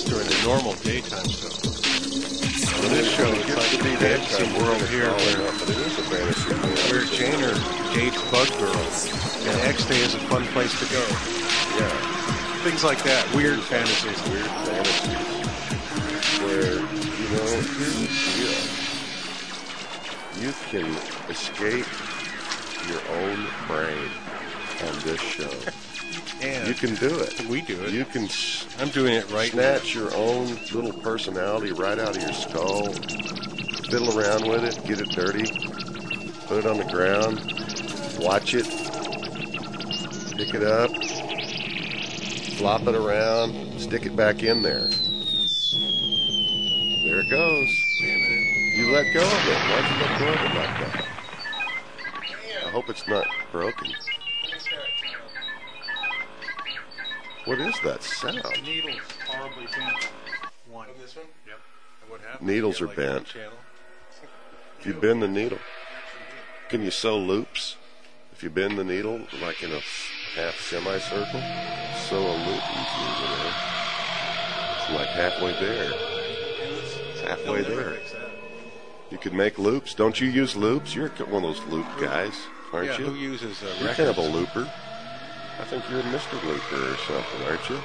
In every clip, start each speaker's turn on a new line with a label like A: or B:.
A: during the normal daytime show. Well, this show is like the fantasy world here where Janer dates Bug Girl and X-Day is a fun place to go.
B: Yeah.
A: Things like that. Weird fantasies.
B: Weird fantasies. Where, here's the deal. You can escape your own brain on this show. You can do it.
A: We do it.
B: You can.
A: I'm doing it right now.
B: Snatch your own little personality right out of your skull. Fiddle around with it. Get it dirty. Put it on the ground. Watch it. Pick it up. Flop it around. Stick it back in there. There it goes. You let go of it. Why'd you let go of it like that? I hope it's not broken. What is that sound?
A: Needles horribly bent. One. This one? Yep. And what happened?
B: Needles are bent. If you bend the needle, can you sew loops? If you bend the needle like in a half semicircle, sew a loop into it. It's like halfway there. It's halfway there. You could make loops. Don't you use loops? You're one of those loop guys, aren't you?
A: Who uses
B: You're kind of a looper. I think you're a Mr. Looper or something, aren't you?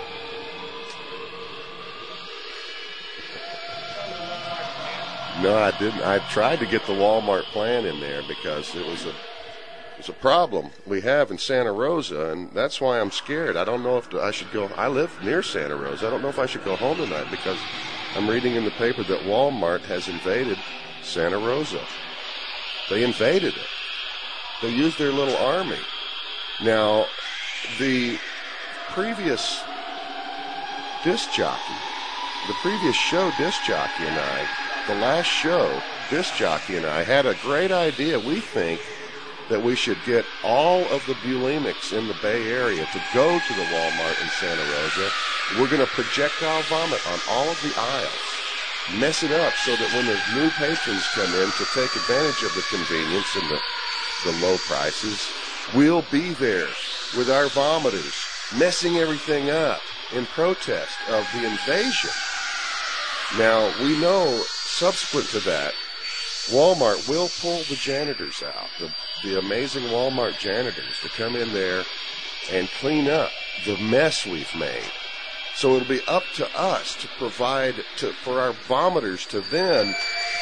B: No, I didn't. I tried to get the Walmart plan in there because it was a problem we have in Santa Rosa, and that's why I'm scared. I don't know if I should go. I live near Santa Rosa. I don't know if I should go home tonight because I'm reading in the paper that Walmart has invaded Santa Rosa. They invaded it. They used their little army. Now, the previous disc jockey, the previous show disc jockey and I, the last show disc jockey and I had a great idea. We think that we should get all of the bulimics in the Bay Area to go to the Walmart in Santa Rosa. We're going to projectile vomit on all of the aisles, mess it up so that when the new patrons come in to take advantage of the convenience and the low prices, we'll be there with our vomiters, messing everything up in protest of the invasion. Now, we know, subsequent to that, Walmart will pull the janitors out, the amazing Walmart janitors to come in there and clean up the mess we've made. So it'll be up to us to provide for our vomiters to then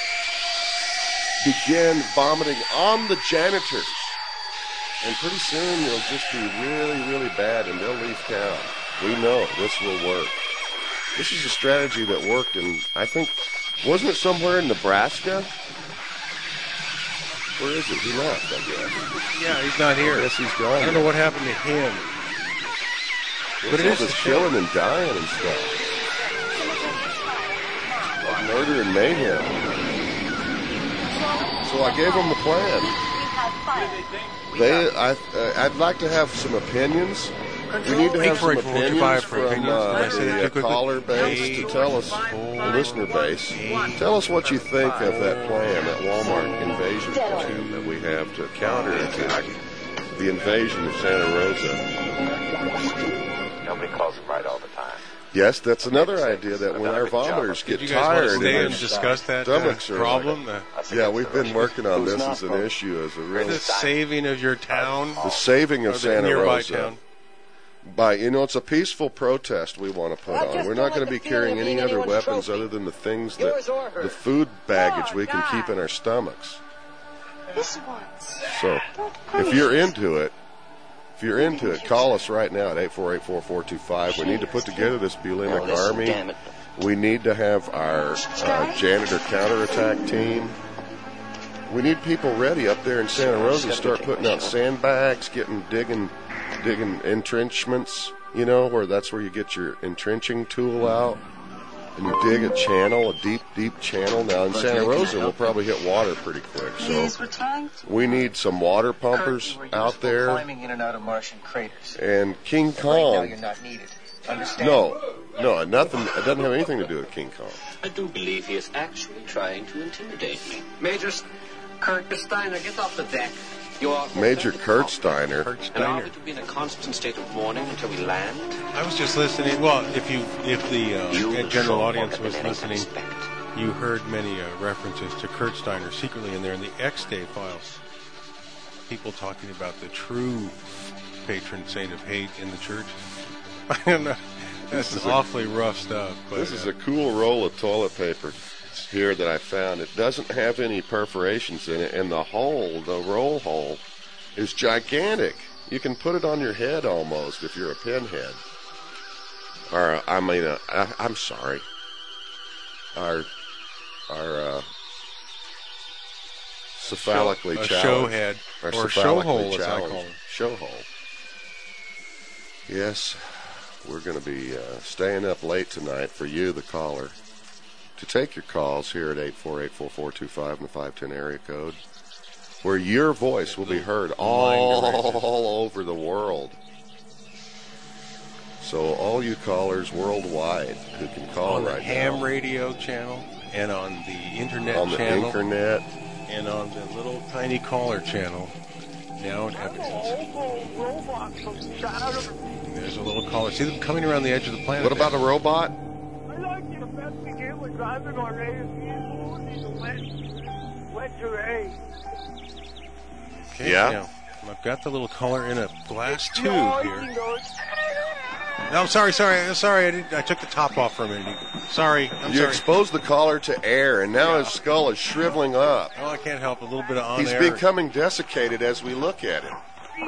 B: begin vomiting on the janitors. And pretty soon it'll just be really, really bad, and they'll leave town. We know this will work. This is a strategy that worked in, I think, wasn't it somewhere in Nebraska? Where is it? He left, I guess.
A: Yeah, he's not here.
B: Yes, he's gone.
A: I don't know what happened to him.
B: But it is just killing and dying and stuff. Like murder and mayhem. So I gave them the plan. I'd like to have some opinions. We need to have some opinions from the caller base to tell us, the listener base, tell us what you think of that plan, that Walmart invasion plan that we have to counterattack the invasion of Santa Rosa.
C: Nobody calls them right all the time.
B: Yes, that's another idea, that when our vomiters get tired
A: and discuss that
B: stomachs are
A: problem.
B: Yeah, we've been working on this as an issue, as a real
A: the saving of your town,
B: the saving of Santa Rosa.
A: Town.
B: It's a peaceful protest we want to put on. We're not going to be carrying any other weapons other than the things the food baggage we can keep in our stomachs. So, if you're into it, call us right now at 848-4425. We need to put together this bulimic army. We need to have our janitor counterattack team. We need people ready up there in Santa Rosa to start putting out sandbags, digging entrenchments, where that's where you get your entrenching tool out. And you dig a channel, a deep, deep channel. Now in Santa Rosa, we'll probably hit water pretty quick. So we need some water pumpers out there.
D: Climbing in and out of Martian craters.
B: And King Kong.
D: Right now you're not needed. Understand?
B: No, nothing. It doesn't have anything to do with King Kong.
E: I do believe he is actually trying to intimidate me.
F: Major Kirk Steiner, get off the deck.
B: Major Kurt Steiner.
A: Kurt
C: And are
A: Steiner.
C: we to be in a constant state of mourning until we land?
A: I was just listening. Well, if the general audience was listening, you heard many references to Kurt Steiner secretly in there in the X-Day files. People talking about the true patron saint of hate in the church. I don't know. That's awfully rough stuff. But,
B: This is a cool roll of toilet paper here that I found. It doesn't have any perforations in it, and the hole, the roll hole, is gigantic. You can put it on your head almost if you're a pinhead. Or, I'm sorry. Our cephalically
A: a
B: challenged.
A: show head,
B: Our
A: or show hole,
B: cephalically
A: as I call
B: challenged
A: it.
B: show hole. Yes, we're going to be staying up late tonight for you, the caller, to take your calls here at 848-4425 in the 510 area code, where your voice will be heard all over the world. So all you callers worldwide who can call
A: On the
B: right
A: ham
B: now,
A: radio channel, and on the internet
B: on the
A: channel,
B: internet,
A: and on the little tiny caller channel, now in Evanston. There's a little caller. See them coming around the edge of the planet.
B: what about a robot?
E: I like the best we did with driving on ASUs in the wet terrain.
A: Okay,
B: Yeah.
A: now, I've got the little caller in a glass tube
E: Noise,
A: here.
E: he goes,
A: No, sorry. I took the top off for a minute. Sorry. I'm
B: You
A: sorry.
B: exposed the caller to air, and now his skull is shriveling up.
A: Oh, I can't help a little bit of on
B: He's
A: air.
B: becoming desiccated as we look at him.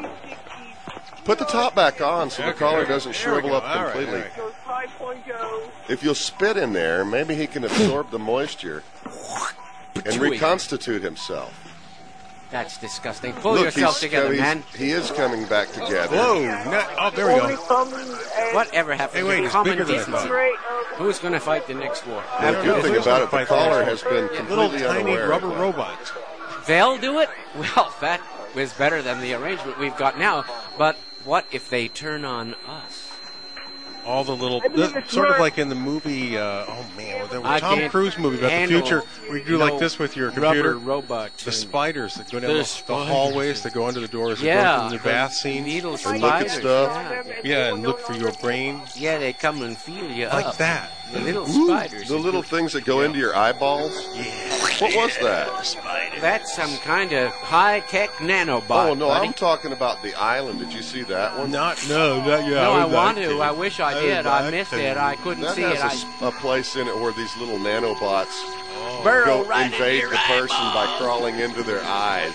B: Put the top back on so the
A: Okay,
B: collar
A: okay.
B: doesn't
A: There we
B: shrivel
A: go.
B: up
A: All right,
B: completely.
A: all right.
E: goes 5.0.
B: If you'll spit in there, maybe he can absorb the moisture and reconstitute himself.
F: That's disgusting. Pull
B: Look,
F: yourself together, man.
B: he is coming back together.
A: Whoa! Oh, there we
E: Only
A: go.
E: coming and
F: Whatever happened
A: Hey, wait,
F: to
A: it's
F: common
A: bigger than I
F: decency?
A: thought.
E: great.
F: Who's going to fight the next war?
B: The good thing about it, the
A: Fight
B: caller
A: the
B: has been
A: little
B: completely
A: tiny
B: unaware.
A: rubber
B: of that.
A: robots.
F: They'll do it? Well, that was better than the arrangement we've got now. But what if they turn on us?
A: All the little,
E: I believe it's
A: sort of
E: work.
A: like in the movie, the
F: I
A: Tom
F: can't
A: Cruise movie about the
F: handle
A: future, where you do
F: no
A: like this with your computer.
F: Rubber robot.
A: The spiders that go down
F: The
A: the
F: spiders.
A: hallways that go under the doors, that
F: Yeah.
A: go into the bath scenes.
F: Needle
B: And look at
F: spiders.
B: stuff.
A: Yeah, and look for your brain.
F: Yeah, they come and feel you
A: Like
F: up.
A: that.
F: The little spiders.
B: The little things that go into your eyeballs? What was that?
F: That's some kind of high-tech nanobot.
B: Oh, no,
F: buddy.
B: I'm talking about the island. Did you see that one?
A: Not yet.
F: No, I want to. I wish I did. I missed it. I couldn't
B: That
F: see it.
B: has a place in it where these little nanobots
F: burrow
B: go
F: right
B: invade
F: in
B: the person by crawling into their eyes.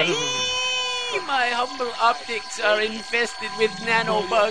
F: My humble optics are infested with nanobugs.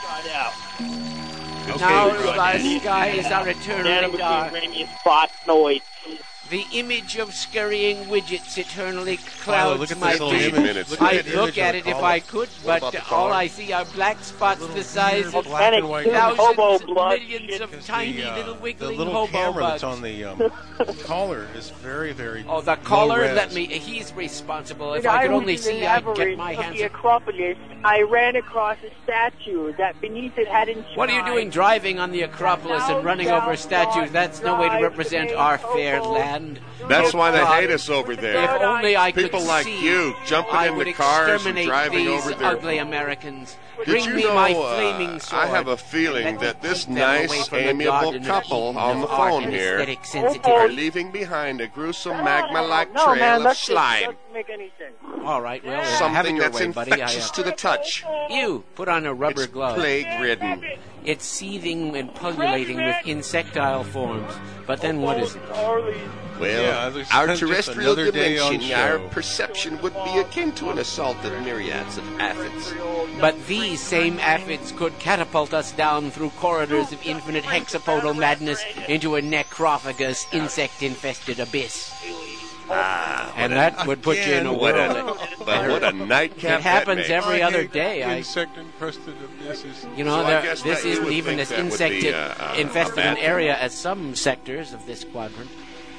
F: Now the skies are eternally dark.
E: spot noise.
F: The image of scurrying widgets eternally
A: Philo, look
F: clouds
A: at
F: my
A: this little
F: vision.
A: image.
B: minutes.
A: Look at
F: I'd
A: that
F: look
A: image
F: at
A: of
F: it
A: the
F: if
A: caller.
F: I could,
B: What about
F: but
B: the
F: all
B: caller?
F: I see are black spots the size of
A: black and white.
E: Hobo
F: thousands,
E: blood.
F: millions of
A: Because
F: tiny
A: the,
F: little
A: the
F: wiggling
A: little
F: hobo
A: camera
F: bugs.
A: that's on the collar is very, very
F: Oh, the
A: low
F: caller,
A: res.
F: let me. He's responsible. If
E: When
F: I could
E: was
F: only
E: in
F: see,
E: the
F: I'd get
E: labyrinth
F: my
E: of
F: hands.
E: the Acropolis, I ran across a statue that beneath it had inscribed.
F: What are you doing driving on the Acropolis and running over statues? That's no way to represent our fair land.
B: That's why they
F: God.
B: hate us over
F: If
B: there.
F: only I
B: People
F: could
B: like
F: see,
B: you jumping
F: I
B: into
F: would
B: cars and
F: exterminate
B: driving
F: these
B: over there.
F: ugly Americans.
B: Did
F: Bring
B: you
F: me
B: know,
F: my flaming sword.
B: I have a feeling
F: Let me
B: that this
F: take them away
B: nice,
F: from the
B: amiable
F: garden of
B: couple
F: Eden
B: on the
F: of art
B: phone
F: and
B: here
F: aesthetic
B: are
F: sensitivity.
B: leaving behind a gruesome magma-like
E: No,
B: trail
E: man,
B: of
E: that's just-
B: slime.
E: doesn't make any sense.
F: All right, well, have it
B: Something
F: your
B: that's
F: way, buddy.
B: infectious to the touch.
F: You put on a rubber
B: It's
F: glove.
B: plague-ridden.
F: It's seething and pullulating with insectile forms. But then what is it?
B: Well,
A: Yeah, there's
B: our
A: just
B: terrestrial
A: another day on
B: dimension, our
A: show.
B: perception would be akin to an assault of myriads of aphids.
F: But these same aphids could catapult us down through corridors of infinite hexapodal madness into a necrophagus, insect-infested abyss. And that would put you in a
B: What
F: world.
B: a nightcap
F: It happens
B: that makes.
F: every other day.
A: Insect infested abysses.
F: You know,
B: So I
F: there,
B: guess
F: this
B: that you
F: isn't
B: would
F: even
B: think
F: as
B: that would be
F: insect
B: a
F: infested
B: bad
F: an
B: thing.
F: area as some sectors of this quadrant.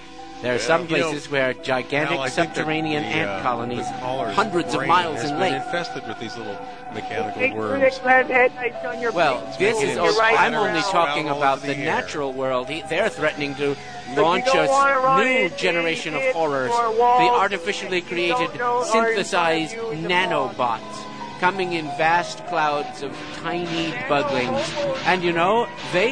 F: There are some places where gigantic
A: Al, I think that
F: subterranean
A: the,
F: ant colonies,
A: the caller's
F: hundreds of
A: brain
F: miles
A: has
F: in
A: been
F: length.
A: infested with these little mechanical
E: Make sure
A: worms.
E: that glad headlights on your
F: Well,
E: feet.
F: this
A: making
F: is.
A: it
F: Also,
E: right
F: I'm
E: around.
F: only talking
A: all
F: about
A: over
F: the
A: the air.
F: natural world. They're threatening to launch
E: don't wanna
F: a
E: run
F: new
E: into
F: generation of
E: kids
F: horrors.
E: or walls
F: The artificially
E: that you
F: created,
E: don't know are in
F: synthesized
E: front of you in the
F: nanobots coming in vast clouds of tiny buglings. And you know,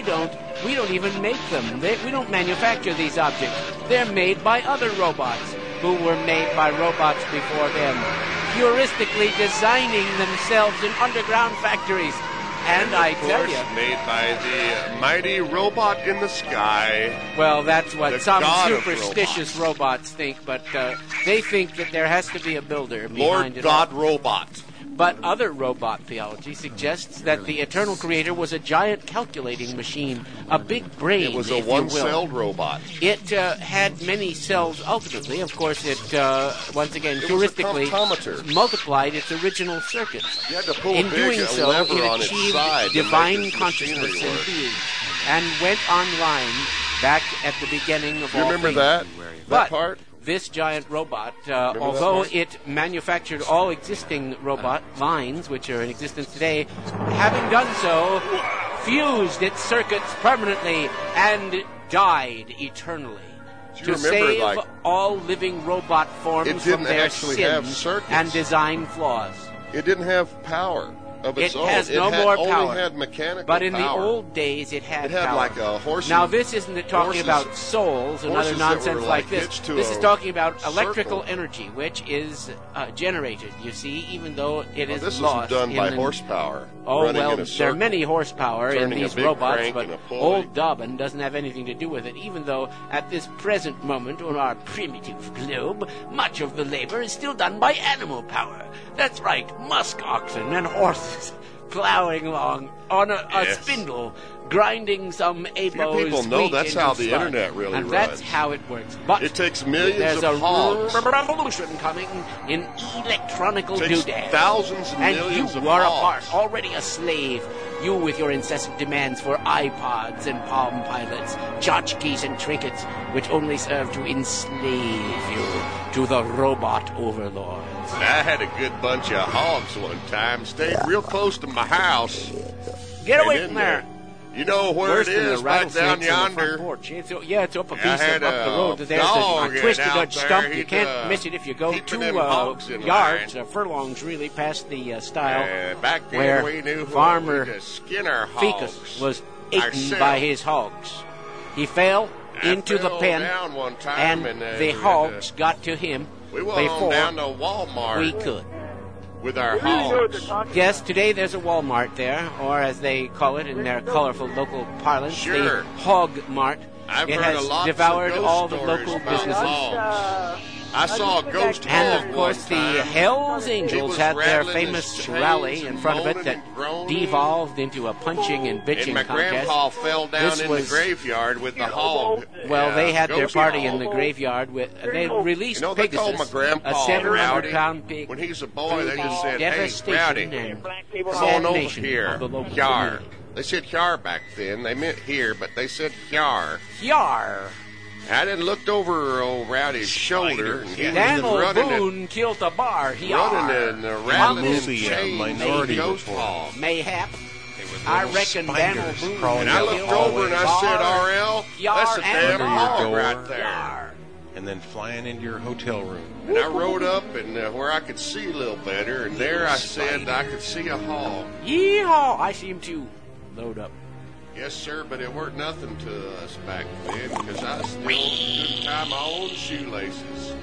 F: we don't even make them. We don't manufacture these objects. They're made by other robots who were made by robots before them, heuristically designing themselves in underground factories. And I tell you,
B: made by the mighty robot in the sky.
F: well, that's what
B: The
F: some
B: god of
F: superstitious robots think, but they think that there has to be a builder behind
B: Lord
F: it
B: God
F: all.
B: Robot.
F: But other robot theology suggests that the eternal creator was a giant calculating machine, a big brain,
B: It was a
F: if you will.
B: one-celled robot.
F: It had many cells ultimately. Of course, it, once again,
B: It was a
F: heuristically
B: comptometer.
F: multiplied its original circuits.
B: You had to pull
F: In
B: a big
F: doing so,
B: lever
F: it
B: on its
F: achieved
B: side to make
F: divine
B: this
F: consciousness
B: machinery
F: and
B: work.
F: being, and went online back at the beginning of
B: You
F: all
B: remember
F: things.
B: that?
F: But
B: That part?
F: this giant robot,
B: that
F: although
B: part?
F: it manufactured all existing robot lines, which are in existence today, having done so, fused its circuits permanently and died eternally.
B: Do
F: To
B: you remember,
F: save
B: like,
F: all living robot forms
B: it
F: from
B: didn't
F: their
B: actually have
F: sins
B: circuits.
F: and design flaws.
B: It didn't have power of its
F: It
B: own.
F: has no more
B: only
F: power.
B: had mechanical
F: But in the
B: power.
F: old days, it had
B: It had
F: power.
B: like a horse.
F: Now, this isn't talking
B: horses-
F: about souls and other
B: horses that were,
F: nonsense
B: like,
F: like this.
B: hitched to
F: This is
B: a
F: talking about electrical
B: circle.
F: energy, which is generated, you see, even though it
B: Well,
F: is
B: this
F: lost.
B: isn't done
F: in
B: by
F: the-
B: horsepower.
F: Oh,
B: running
F: well,
B: in a
F: there are
B: circle.
F: many horsepower in
B: turning a
F: these
B: big
F: robots,
B: crank
F: but
B: and a pulley.
F: old Dobbin doesn't have anything to do with it, even though at this present moment on our primitive globe, much of the labor is still done by animal power. That's right, musk oxen and horses plowing along on a
B: Yes.
F: spindle, grinding some ABO's
B: people know
F: wheat
B: that's
F: into
B: how the
F: sludge.
B: internet really
F: and
B: runs.
F: that's how it works. But
B: It takes millions
F: there's
B: of
F: a
B: hogs.
F: revolution coming in electronical
B: Takes
F: doodads.
B: thousands and millions
F: you
B: of
F: are
B: hogs.
F: already a slave. You with your incessant demands for iPods and Palm Pilots, tchotchkes and trinkets, which only serve to enslave you to the robot overlords.
B: I had a good bunch of hogs one time. Stayed real close to my house.
F: Get
B: And
F: away
B: in
F: from there.
B: You know where
F: Worse
B: it
F: than the
B: is, back down
F: rattlesnakes on the front
B: yonder.
F: porch. It's up a
B: I
F: piece
B: had
F: up the
B: a
F: road. There's
B: dog
F: a twisted
B: out
F: Dutch
B: there.
F: stump. You
B: He'd,
F: can't miss it if you go
B: keeping
F: 2
B: them hogs in
F: yards,
B: line.
F: furlongs really past the stile
B: Back then
F: where
B: we knew
F: Farmer
B: to skin our
F: Ficus
B: hogs.
F: was eaten
B: ourselves.
F: by his hogs. He fell
B: I
F: into the
B: fell
F: pen,
B: down one time
F: and
B: and,
F: the hogs got to him
B: We went on
F: before
B: down to Walmart
F: we could.
B: with our
E: You really know what
B: hogs.
E: they're talking
F: Yes, today there's a Walmart there, or as they call it in their colorful local parlance,
B: Sure.
F: the Hog Mart.
B: I've
F: It
B: heard
F: has
B: a lot
F: devoured
B: of ghost
F: all the
B: stories
F: local
B: about
F: businesses.
B: hogs. I saw a ghost hog
F: And of course,
B: one
F: the
B: time.
F: Hells
B: He
F: Angels
B: was
F: had their
B: rattling his
F: famous
B: chains
F: rally in
B: and
F: front of it
B: moaning
F: that
B: and groaning.
F: devolved into a punching and bitching
B: And my
F: contest.
B: grandpa fell down
F: This
B: in
F: was-
B: the graveyard with the hog.
F: Well,
B: Yeah,
F: they had their
B: ghost
F: party
B: hog.
F: in the graveyard with. They released
B: You know, they called my
F: Pegasus,
B: grandpa
F: a 700-pound
B: Rowdy.
F: pig.
B: When he's a boy, they
F: through
B: just
F: the
B: said, "Hey,
F: devastation
B: Rowdy,
F: and
B: come on
F: sad
B: over
F: nation
B: here,
F: of the local
B: Hyar."
F: community.
B: They said Hyar back then. They meant here, but they said Hyar.
F: Yar!
B: I then looked over old Rowdy's shoulder, and he was
F: Daniel
B: running
F: Boone killed a bar. Yar!
B: and rattling his
A: Movie,
B: chains,
A: Minority
B: ghost
A: Report.
B: hog.
F: Mayhap.
A: They were
F: I
A: little
F: reckon
A: spiders
F: Daniel Boone
A: crawling
B: And I
A: down
B: looked
A: the
B: over and I
A: hallway
B: said,
F: Yar,
B: "RL,
F: Yar,
B: that's a
F: and
B: damn
A: under your
B: hog
A: door.
B: right there."
F: Yar!
A: and then flying into your hotel room.
B: And I rode up and where I could see a little better, and there I said I could see a hog.
F: Yeehaw! I see him too. Load up.
B: Yes, sir, but it weren't nothing to us back then because I still couldn't tie my own shoelaces.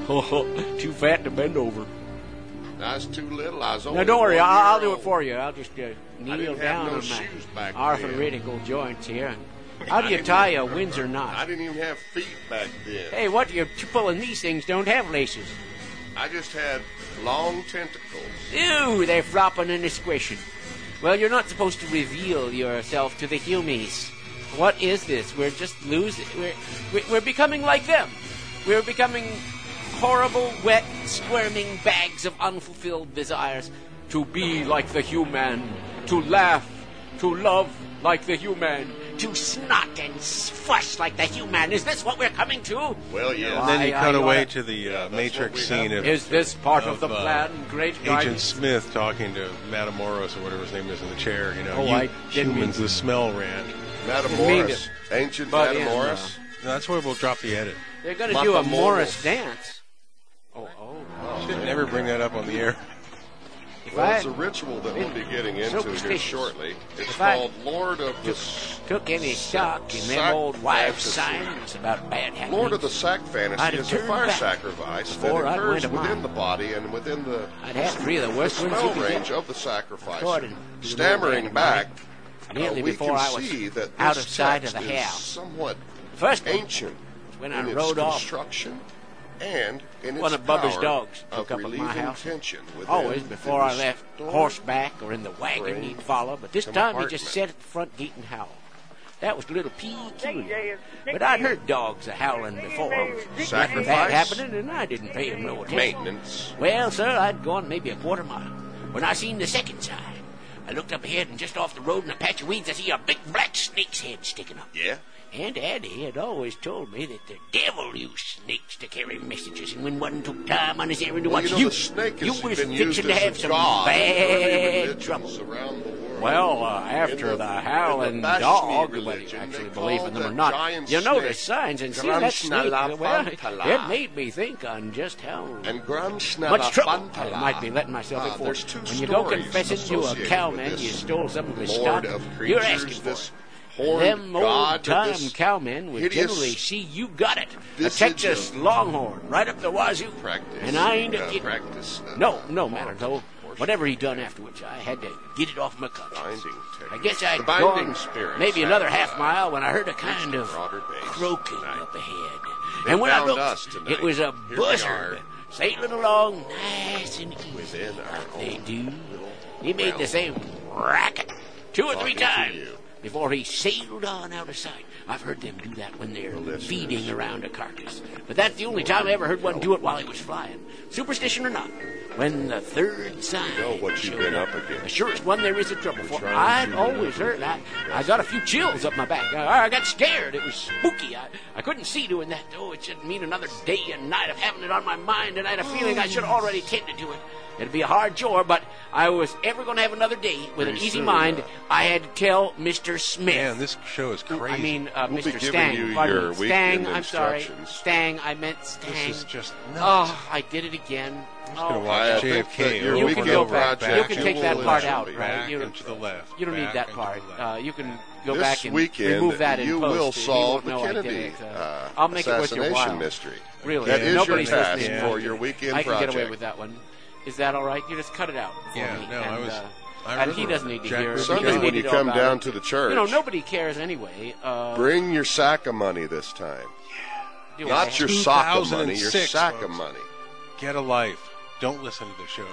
F: Too fat to bend over.
B: I was too little. I was only
F: Now don't worry,
B: 1
F: I'll
B: year
F: do it
B: old.
F: for you. I'll just kneel
B: didn't have
F: down
B: no
F: on
B: shoes
F: my
B: back
F: arthritic joints here. How do
B: I
F: you
B: didn't
F: tie
B: even-
F: a Windsor
B: I
F: knot?
B: didn't even have feet back then.
F: Hey, what you pulling these things don't have laces?
B: I just had long tentacles.
F: Ew, they're flopping and squishing. Well, you're not supposed to reveal yourself to the humies. What is this? We're just losing. We're becoming like them. We're becoming horrible, wet, squirming bags of unfulfilled desires. To be like the human, to laugh, to love like the human, to snot and fuss like the human. Is this what we're coming to?
B: Well, yeah.
A: And then you cut
F: I
A: away
F: oughta-
A: to the
B: that's
A: Matrix
B: what we
A: scene
B: have.
A: of,
F: Is this part of the plan, great
A: Agent
F: guidance?
A: Smith talking to Matamoros or whatever his name is in the chair. You know,
F: Oh,
A: you
F: I didn't
A: humans,
F: mean-
A: the smell ran.
B: Matamoros. Ancient
F: Butt in,
B: Matamoros.
A: That's where we'll drop the edit.
F: They're going to do a
B: Matamoros.
F: Morris dance. Oh.
A: Should never bring that up on the air.
F: If
B: Well,
F: I
B: it's a ritual that we'll be getting into here
F: superstitious.
B: shortly. It's
F: If I
B: called Lord of the
F: took any stock in them old wives'
B: fantasy.
F: signs about bad happenings,
B: Lord of the Sack
F: I'd
B: fantasy
F: have
B: is a
F: turned
B: fire
F: back
B: sacrifice that
F: before I'd
B: occurs
F: went a
B: within
F: mile.
B: the body and within the
F: I'd have three of the worst ones you
B: smell
F: could
B: range
F: get.
B: of the sacrifice.
F: According to the
B: Stammering
F: old man
B: back,
F: of mine, nearly
B: we
F: before
B: can
F: I was
B: see that
F: out
B: this
F: of sight of
B: text
F: the
B: is
F: house.
B: somewhat
F: First one,
B: ancient
F: when I
B: in its
F: rode off,
B: construction and in
F: one
B: its
F: of Bubba's
B: power
F: dogs
B: of
F: took up at my
B: relieving
F: house.
B: tension within
F: always before
B: the
F: I left
B: storm
F: horseback or in the wagon,
B: brain
F: he'd follow. But this time he just
B: compartment.
F: sat at the front gate and howled. That was a little peculiar.
E: Nickname.
F: But I'd heard dogs a-howling before. Nothing
B: Sacrifice.
F: bad happening, and I didn't pay him no attention.
B: maintenance.
F: Well, sir, I'd gone maybe a quarter mile when I seen the second sign. I looked up ahead, and just off the road in a patch of weeds, I see a big black snake's head sticking up.
B: Yeah.
F: And Addie had always told me that the devil used snakes to carry messages, and when one took time on his errand to
B: Well,
F: watch
B: you know, the snake has
F: you was
B: been used
F: fixing to
B: as
F: have
B: a
F: some
B: god in early
F: bad
B: religions
F: trouble.
B: around the world.
F: Well,
B: In
F: after the
B: in
F: howling
B: the Bashmi
F: dog, whether you
B: religion,
F: actually
B: they
F: believe
B: call
F: in them or
B: the
F: not,
B: giant
F: you notice
B: snake
F: signs and see that snake. Well,
B: Gramsnalabantala.
F: it made me think on just how
B: And
F: much trouble I
B: Gramsnalabantala.
F: might be letting myself in for.
B: There's two
F: When you go
B: stories
F: confessing to a
B: associated
F: cowman
B: with
F: you
B: this
F: stole some of his
B: Lord
F: stock,
B: of
F: you're
B: creatures,
F: asking for
B: this
F: it.
B: horned
F: Them
B: god,
F: old-time
B: this
F: cowmen would
B: hideous
F: generally see you got it. A
B: visage
F: Texas
B: of
F: Longhorn right up the wazoo.
B: practice.
F: And I ain't a kidding.
B: Practice.
F: No matter though. Whatever he done afterwards, I had to get it off my conscience.
B: Binding
F: I guess I'd
B: The binding
F: gone
B: spirits
F: maybe another
B: have,
F: half mile when I heard a kind of
B: broader base
F: croaking
B: tonight.
F: up ahead.
B: They
F: And when I
B: found
F: looked,
B: us tonight.
F: it was a
B: Here we
F: buzzard
B: are.
F: sailing along nice and easy.
B: Within our
F: like they
B: own
F: do.
B: little
F: He made the
B: realm.
F: same racket 2 or 3
B: Talking to
F: times
B: you.
F: before he sailed on out of sight. I've heard them do that when they're
B: listeners.
F: feeding around a carcass. But that's the only time I ever heard one do it while he was flying. Superstition or not, when the third sign
B: know what you've
F: showed
B: been
F: up,
B: up against.
F: the surest one there is in trouble for.
B: trying
F: I've
B: to
F: always heard that. I got a few chills up my back. I got scared. It was spooky. I couldn't see doing that, though. It should mean another day and night of having it on my mind, and I had a feeling I should have already tended to it. It'd be a hard chore, but I was ever going to have another day with an
B: Pretty
F: easy
B: soon,
F: mind. I had to tell Mr. Smith.
A: Man, this show is crazy.
F: I mean,
B: We'll be
F: Mr.
B: giving
F: Stang.
B: you
F: Pardon
B: your
F: me.
B: weekend
F: Stang, I'm sorry.
B: instructions.
F: Stang, I meant Stang.
A: This is just nuts.
F: Oh, I did it again.
A: gonna
F: Oh,
A: watch
B: I think
A: JFK
B: that your
F: You
A: over
F: can
A: and
F: go
A: over,
F: back.
A: back
F: You can
A: and
F: take that
A: forth,
F: part out, right?
A: back
F: You
A: and to the left.
F: You don't need
A: back
F: that
A: and
F: part.
A: to the left.
F: You can go
B: This
F: back and
B: weekend,
F: remove that in
B: you
F: post.
B: will
F: You
B: solve
F: won't
B: the
F: know I did
B: Kennedy
F: it. I'll make it worth your
B: assassination
F: while.
B: mystery.
F: Really,
B: That is
F: nobody's
B: your task
F: listening.
B: for your weekend
F: I can
B: project.
F: get away with that one. Is that all right? You just cut it out for
A: Yeah,
F: me.
A: no,
F: and,
A: I was- I
F: and he
A: remember
F: doesn't need to
A: Jack
F: hear it.
A: Ruby
F: He
B: Sunday
F: doesn't
B: when
F: need
B: you
F: to know
B: come
F: about
B: down
F: it.
B: to the church,
F: You know, nobody cares anyway.
B: bring your sack of money this time.
F: Do
B: Not
F: I?
B: your sock of money, your
A: 2006,
B: sack of
A: folks.
B: money.
A: Get a life. Don't listen to the show.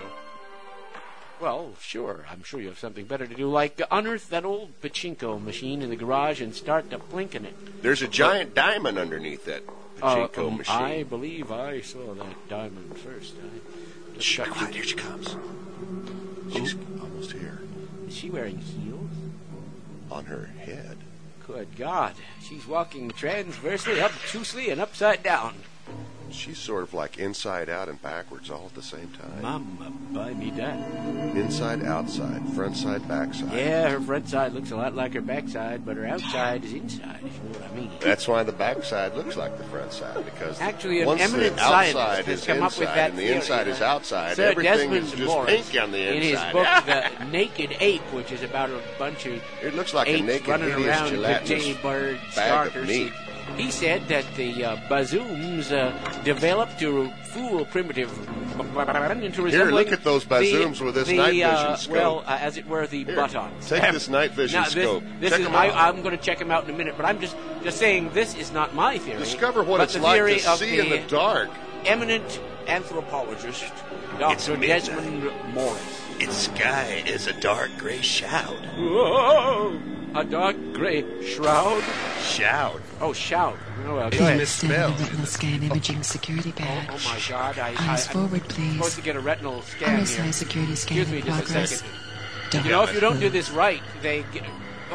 F: Well, sure. I'm sure you have something better to do, like unearth that old pachinko machine in the garage and start to plinking it.
B: There's a giant diamond underneath that pachinko machine.
F: I believe I saw that diamond first. I just got
B: Quiet, here she comes. She's almost here.
F: Is she wearing heels?
B: On her head.
F: Good God. She's walking transversely, obtusely, and upside down.
B: She's sort of like inside out and backwards all at the same time.
F: Mama, buy me that.
B: Inside, outside, front side, back side.
F: Yeah, her front side looks a lot like her back side, but her outside is inside, if you know what I mean.
B: That's why the back side looks like the front side, because
F: Actually, an
B: once
F: eminent
B: the outside
F: scientist has
B: is
F: come up
B: inside
F: with that
B: and the
F: theory.
B: inside is outside,
F: Sir
B: everything
F: Desmond
B: is just
F: Morris,
B: pink on the
F: in his
B: inside.
F: book, The Naked Ape, which is about a bunch of
B: It looks like a
F: apes
B: naked,
F: running
B: hideous,
F: around
B: gelatinous
F: J-bird
B: bag of
F: starters.
B: meat.
F: He said that the bazooms developed to fool primitive into resembling
B: look at those bazooms with this night vision scope.
F: Well, as it were, the
B: Here,
F: buttons.
B: take this night vision
F: Now,
B: scope.
F: This
B: Check
F: is
B: 'em out.
F: I'm going to check them out in a minute, but I'm just saying this is not my theory.
B: Discover what
F: but
B: it's
F: the
B: like
F: theory
B: to
F: of
B: see in the dark.
F: eminent anthropologist, Dr. Desmond Morris.
G: Its sky is a dark gray shroud.
F: Whoa! A dark gray shroud?
G: Shroud.
F: Oh, shout. Oh, well, go ahead.
G: Misspelled.
H: Retinal scan imaging security badge.
F: Oh, my God.
H: Eyes forward,
F: I'm supposed to
H: please.
F: get a retinal scan here.
H: RSI security scan
F: Excuse me
H: in
F: just a
H: progress.
F: second.
H: Don't.
F: You know, if you don't do this right, they get... Oh,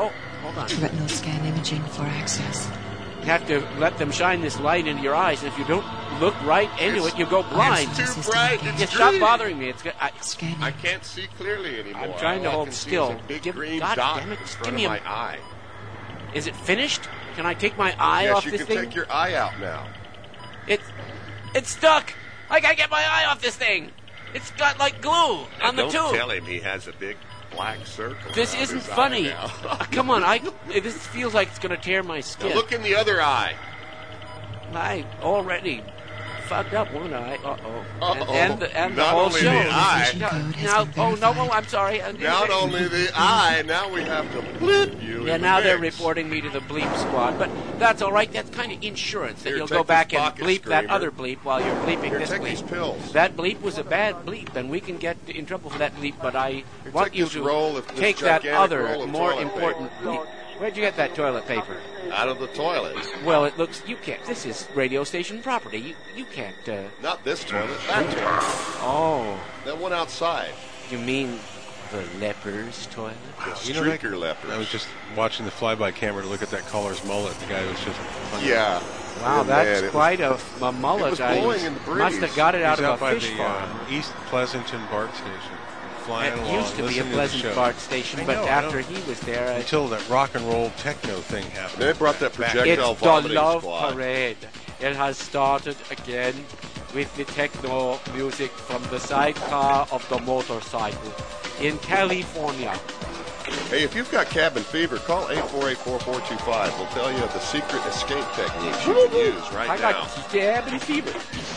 F: Hold on.
H: Retinal scan imaging for access.
F: You have to let them shine this light into your eyes. If you don't look right into it, you go blind.
B: It's too bright.
F: You
B: It's
F: stop
B: green.
F: bothering me.
H: Scanning.
B: I can't see clearly anymore.
F: I'm trying to
B: All I
F: hold
B: can see
F: still.
B: is a big
F: Give-
B: green
F: God
B: dot
F: damn it,
B: in
F: just
B: front
F: give
B: of
F: me
B: my eye.
F: Is it finished? Can I take my eye
B: Yes,
F: off
B: you
F: this
B: can
F: thing?
B: take your eye out now.
F: It's stuck. I gotta get my eye off this thing. It's got like glue on the
B: Don't
F: tube.
B: tell him he has a big black circle.
F: This
B: around
F: isn't
B: his eye
F: funny.
B: now.
F: Come on, this feels like it's gonna tear my
B: Now
F: skin.
B: look in the other eye.
F: I already fucked up one eye.
B: Uh-oh.
F: And the
B: Not
F: whole
B: only
F: show.
B: the eye.
F: No,
H: Code has
F: now,
H: been
F: oh no,
H: verified.
F: I'm sorry.
B: Not only the eye, now we have to blip you.
F: Yeah,
B: in
F: now
B: the
F: they're
B: mix.
F: reporting me to the bleep squad, but that's all right. That's kind of insurance that
B: Here,
F: you'll
B: take
F: go back
B: this
F: and
B: pocket
F: bleep that
B: screamer.
F: other bleep while you're bleeping
B: Here,
F: this
B: take
F: bleep.
B: these pills.
F: That bleep was a bad bleep, and we can get in trouble for that bleep. But I want
B: take
F: you
B: this
F: to
B: roll of- this
F: take that
B: gigantic
F: other,
B: roll of
F: more
B: toilet
F: important bleep. Where'd you get that toilet paper?
B: Out of the toilet.
F: Well, it looks you can't. This is radio station property. You can't.
B: Not this toilet, that toilet.
F: Oh,
B: That one outside.
F: you mean the leper's toilet?
B: The
A: You know, that-
B: streaker leopard.
A: I was just watching the flyby camera to look at that caller's mullet. The guy was just...
B: Yeah.
F: Wow,
B: Oh,
F: that's
B: man, it was-
F: quite a mullet.
B: it was blowing in the
F: Must have
B: breeze.
F: got it out
A: He's
F: of
A: out
F: a
A: by
F: fish
A: the
F: farm.
A: East Pleasanton BART station. Flying
F: It
A: along,
F: used to be a
A: listening
F: Pleasant
A: to the show.
F: BART station,
A: I
F: but
A: know, I
F: after
A: know.
F: he was there,
A: Until that rock and roll techno thing happened.
B: They brought that
A: Back-
B: projectile
F: it's the
B: vomiting
F: Love
B: squad.
F: Parade. It has started again with the techno music from the sidecar of the motorcycle in California.
B: Hey, if you've got cabin fever, call 848-4425. We'll tell you the secret escape techniques you can use right
F: I
B: now.
F: got cabin fever.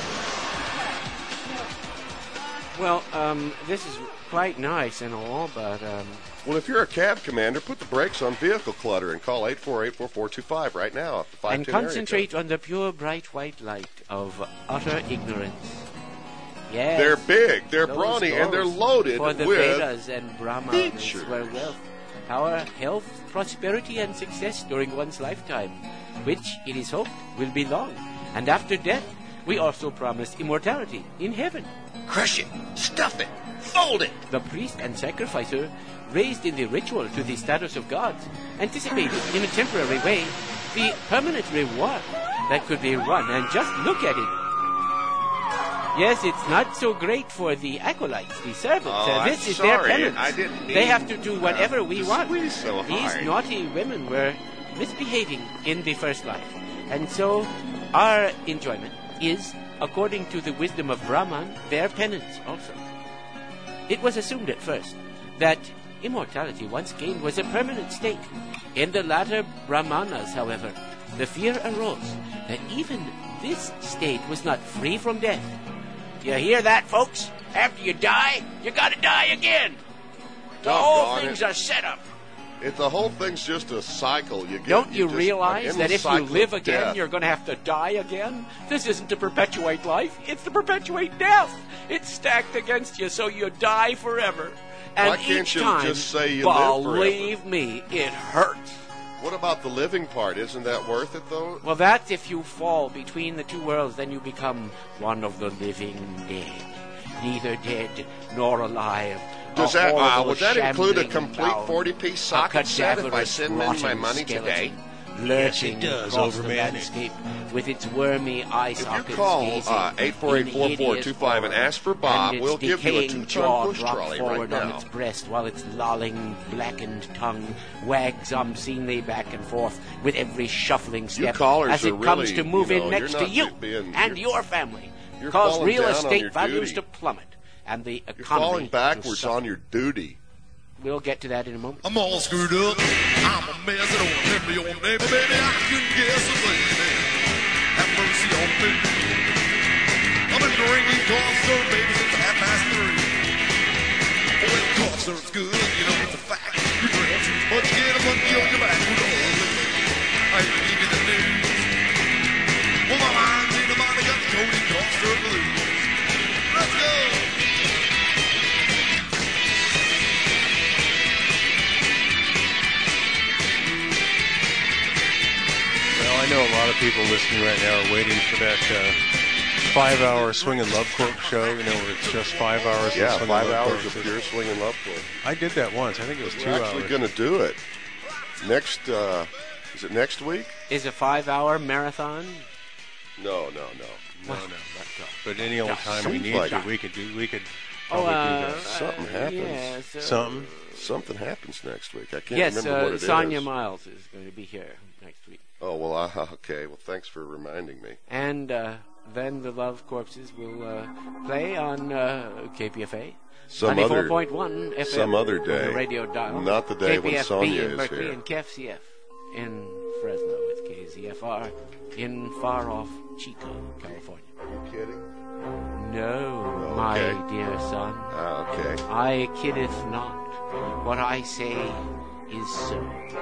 F: Well, this is quite nice and all, but
B: Well, if you're a cab commander, put the brakes on vehicle clutter and call 848-4425 right now.
F: and concentrate on the pure bright white light of utter ignorance. Yes.
B: They're big, they're
F: those
B: brawny, and they're
F: goals
B: loaded
F: for the
B: with
F: Vedas and Brahmanas
B: features.
F: were wealth, power, health, prosperity, and success during one's lifetime, which it is hoped will be long. And after death, we also promise immortality in heaven.
G: Crush it, stuff it, fold it.
F: The priest and sacrificer, raised in the ritual to the status of gods, anticipated in a temporary way the permanent reward that could be won. And just look at it. Yes, it's not so great for the acolytes, the servants.
B: Oh, I'm
F: This is their
B: sorry.
F: penance.
B: I didn't
F: They
B: mean
F: have to do whatever we
B: to
F: want.
B: squeeze so
F: These
B: hard.
F: naughty women were misbehaving in the first life. And so our enjoyment is, according to the wisdom of Brahman, their penance also. It was assumed at first that immortality once gained was a permanent state. In the latter Brahmanas, however, the fear arose that even this state was not free from death. You hear that, folks? After you die, you gotta die again. The whole
B: Doggone
F: thing's
B: it.
F: a setup.
B: If the whole thing's just a cycle,
F: Don't you
B: just
F: realize
B: an
F: that
B: endless
F: if you
B: cycle
F: live
B: of
F: again,
B: death.
F: you're going to have to die again? This isn't to perpetuate life, it's to perpetuate death. It's stacked against you, so you die forever. And
B: Why can't
F: each
B: you
F: time,
B: just say you live forever?
F: believe me, it hurts.
B: What about the living part? Isn't that worth it, though?
F: Well, that's if you fall between the two worlds, then you become one of the living dead. Neither dead nor alive.
B: Does
F: A
B: that
F: horrible,
B: would that include a
F: shambling
B: complete
F: bound,
B: 40-piece
F: a
B: socket set if I
F: cadaverous,
B: send in my
F: rotten
B: money today?
F: skeleton, lurching
G: Yes, it does,
F: across the
G: Overman.
F: landscape with its wormy eye
B: If you
F: sockets
B: call
F: gazing
B: 848-4425 and ask for Bob,
F: and
B: we'll
F: its
B: give you a
F: decaying
B: 2-ton
F: jaw
B: push
F: dropped
B: trolley right
F: forward on
B: now.
F: its breast while its lolling, blackened tongue wags obscenely back and forth with every shuffling step
B: callers
F: as it
B: are
F: comes
B: really,
F: to move
B: you know,
F: in next
B: you're
F: to
B: not
F: you
B: being-
F: and
B: you're-
F: your family.
B: you're
F: Cause
B: falling
F: real
B: down on
F: estate
B: your
F: values
B: duty.
F: to plummet and the
B: You're
F: economy
B: falling
F: to
B: backwards
F: suffer.
B: on your duty.
F: We'll get to that in a moment.
I: I'm all screwed up. I'm a mess. I don't remember your name, but baby, I can guess a thing. Have mercy on me. I've been drinking cough syrup, baby, since 3:30. Oh, that cough syrup's good, you know it's a fact. You drink too much, get a monkey on your back. I hate to give you the news. Well, my mind's in the mind, I got the codeine cough syrup blues. Let's go.
A: Well, I know a lot of people listening right now are waiting for that 5-hour Swing and Love Quote show, you know, where it's just 5 hours
B: Yeah,
A: of Swing
B: 5
A: and Love
B: hours
A: Quotes.
B: of pure swing and love quote.
A: I did that once. I think it was 2
B: We're
A: hours.
B: actually going to do it. Next, is it next week?
F: Is a 5-hour marathon?
B: No.
J: No, not but any old time we need to, we could probably do that.
B: Something happens.
F: Yeah,
B: Something happens next week. I can't remember what it is.
F: Sonia Miles is going to be here next week.
B: Oh, well, okay. Well, thanks for reminding me.
F: And then the Love Corpses will play on KPFA. 94.1 FM.
B: Some other day.
F: On the radio dial.
B: Not the day
F: KPFB
B: when Sonia
F: in
B: is
F: Berkeley
B: here.
F: And KFCF in Fresno with KZFR in far-off Chico, California.
B: Are you kidding?
F: No, my dear son.
B: Ah, okay.
F: I kiddeth not. What I say is so.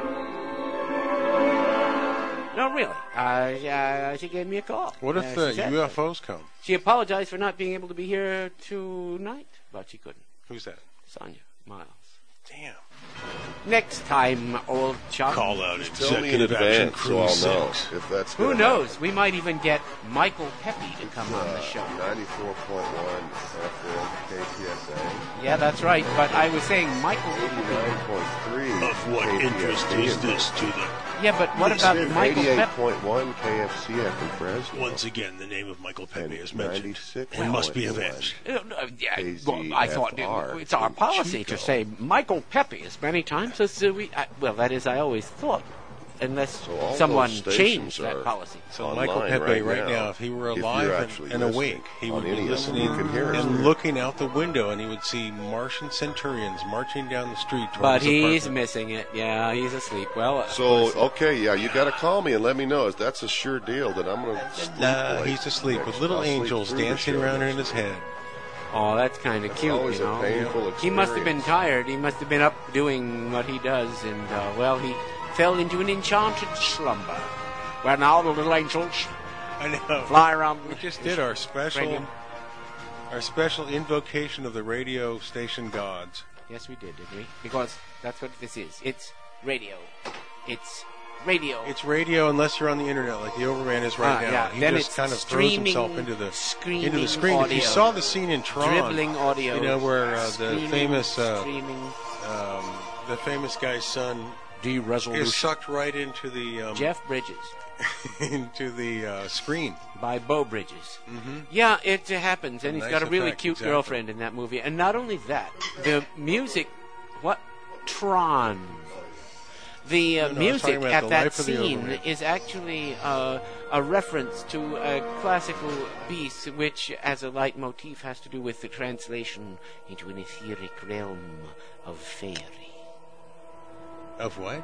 F: No, really. She gave me a call.
J: What if the UFOs come?
F: She apologized for not being able to be here tonight, but she couldn't.
J: Who's that?
F: Sonia Miles.
J: Damn.
F: Next time, old chum.
J: Call out
B: Tell me in advance so I'll know if that's
F: Who
B: gonna
F: knows?
B: happen.
F: We might even get Michael Pepe to come on the show.
B: 94.1 FM KPSA.
F: Yeah, that's right. But I was saying Michael
B: 89.3
G: Of what
B: KPSA.
G: interest is this to them?
F: Yeah, but what about Michael Pepe?
B: 88.1 KFCF in Fresno.
G: Once again, the name of Michael Pepe is mentioned.
B: 96.
G: We must be avenged.
F: Yeah, well, I thought it's our policy to say Michael Pepe as many times as we. Well, that is, I always thought, unless
B: So
F: someone
B: those stations
F: changed that
B: are
F: policy.
J: So
B: online
J: Michael Pepe right now, if he were
B: if you're
J: alive
B: actually
J: and awake,
B: listening
J: he
B: on
J: would be
B: any of them,
J: listening
B: you can hear us
J: and
B: there.
J: looking out the window, and he would see Martian centurions marching down the street towards
F: But
J: his
F: he's
J: apartment.
F: missing it. Yeah, he's asleep. Well, of
B: So,
F: course.
B: okay, yeah, you got to call me and let me know. That's a sure deal that I'm going to sleep late.
J: He's asleep with little
B: I'll sleep
J: angels
B: through the
J: dancing
B: show
J: around
B: next
J: in his
B: week.
J: head.
F: Oh, that's kind of cute,
B: always
F: you
B: a
F: know.
B: painful
F: He must have been
B: experience.
F: tired. He must have been up doing what he does, and, well, he fell into an enchanted slumber, where now the little angels
J: I know.
F: fly around.
J: We just did our special invocation of the radio station gods.
F: Yes, we did we? Because that's what this is. It's radio. It's radio.
J: It's radio unless you're on the internet, like the Overman is right now.
F: Yeah.
J: He
F: Then
J: just
F: it's
J: kind of throws himself
F: streaming,
J: into the
F: screen.
J: screen. If you saw the scene in Tron,
F: dribbling audio,
J: you know where the
F: streaming,
J: famous
F: streaming.
J: The famous guy's son
F: De-resolution.
J: is sucked right into the
F: Jeff Bridges.
J: into the screen
F: By Bo Bridges.
J: Mm-hmm.
F: Yeah, it happens, and he's
J: Nice
F: got a really
J: effect,
F: cute
J: exactly.
F: girlfriend in that movie. And not only that, the music, Tron. The
J: No, I was
F: music
J: talking about
F: at
J: the
F: that
J: life of the
F: scene
J: Overman.
F: is actually a reference to a classical piece, which, as a leitmotif, has to do with the translation into an etheric realm of fairy.
J: of what?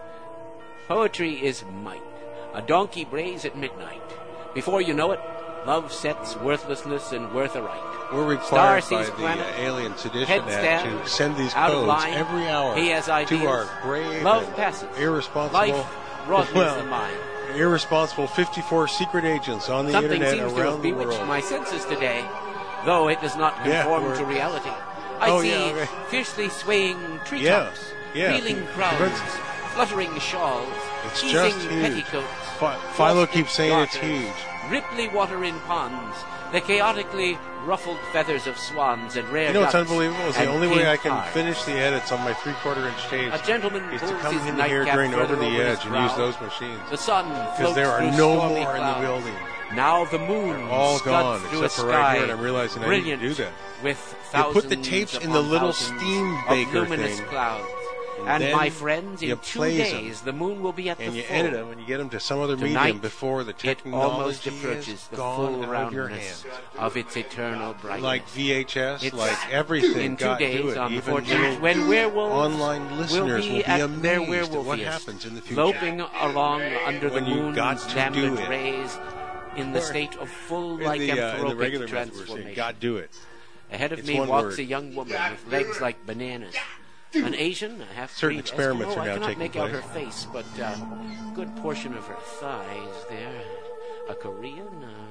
F: Poetry is might. A donkey brays at midnight. Before you know it, love sets worthlessness and worth aright.
J: We're required
F: Star
J: by
F: sees
J: the
F: planet,
J: Alien Sedition
F: head
J: Act
F: stand,
J: to send these
F: out of
J: codes
F: line,
J: every hour
F: he has ideas,
J: to our brave
F: love
J: and
F: passes,
J: irresponsible,
F: life broadens the mind.
J: irresponsible 54 secret agents on the
F: Something
J: internet
F: seems to
J: around
F: have
J: the
F: bewitched
J: world.
F: my senses today, though it does not conform
J: we're-
F: to reality. I see
J: okay.
F: fiercely swaying treetops,
J: yeah.
F: reeling crowds,
J: But-
F: fluttering shawls,
J: It's
F: teasing
J: just huge.
F: petticoats.
J: Philo
F: frosted
J: keeps saying it's
F: garters,
J: huge.
F: Ripply water in ponds, the chaotically ruffled feathers of swans and rare
J: You know what's
F: ducks
J: unbelievable is the
F: and
J: only way
F: pink
J: I can
F: hearts.
J: finish the edits on my 3/4 inch tape
F: A gentleman
J: is to
F: pulls
J: come
F: his
J: in here
F: nightcap
J: during Over
F: further
J: the
F: over his
J: Edge and use
F: brow.
J: those machines.
F: The sun
J: Because
F: floats
J: there are
F: through
J: no
F: stormy
J: more in the
F: clouds.
J: building.
F: Now the moon
J: They're all
F: scuds
J: gone,
F: through
J: except
F: a
J: for right
F: sky
J: here, and I'm realizing I need to
F: brilliant
J: do that.
F: with
J: You
F: thousands
J: put the tapes in the
F: upon
J: little
F: thousands
J: steam
F: of
J: baker
F: luminous
J: thing,
F: clouds.
J: and
F: And
J: then
F: my friends,
J: you
F: in 2
J: plays
F: days, the moon will be at
J: And
F: the
J: you
F: full.
J: edit them and you get them to some other
F: Tonight,
J: medium before the
F: it
J: technology
F: almost
J: is
F: approaches the
J: gone
F: full
J: out of your
F: roundness
J: hands.
F: of its eternal brightness.
J: Like VHS,
F: It's
J: like everything.
F: in 2
J: God,
F: days
J: do it.
F: on the
J: Even
F: 14th,
J: little
F: when werewolves
J: online listeners
F: will be at their
J: amazed at what
F: werewolfiest,
J: happens in the future.
F: loping along under
J: When
F: the
J: you
F: moon's
J: got to do
F: lambent
J: it.
F: rays in the state of full
J: in
F: like
J: the
F: anthropic
J: regular method, we're saying,
F: transformation.
J: God, do it.
F: Ahead of
J: It's
F: me
J: one
F: walks
J: word.
F: a young woman with legs like bananas. An Asian, a half-breed
J: Certain experiments
F: Eskimo.
J: are now
F: I cannot
J: taking
F: make out
J: place.
F: her face, but good portion of her thighs there. A Korean?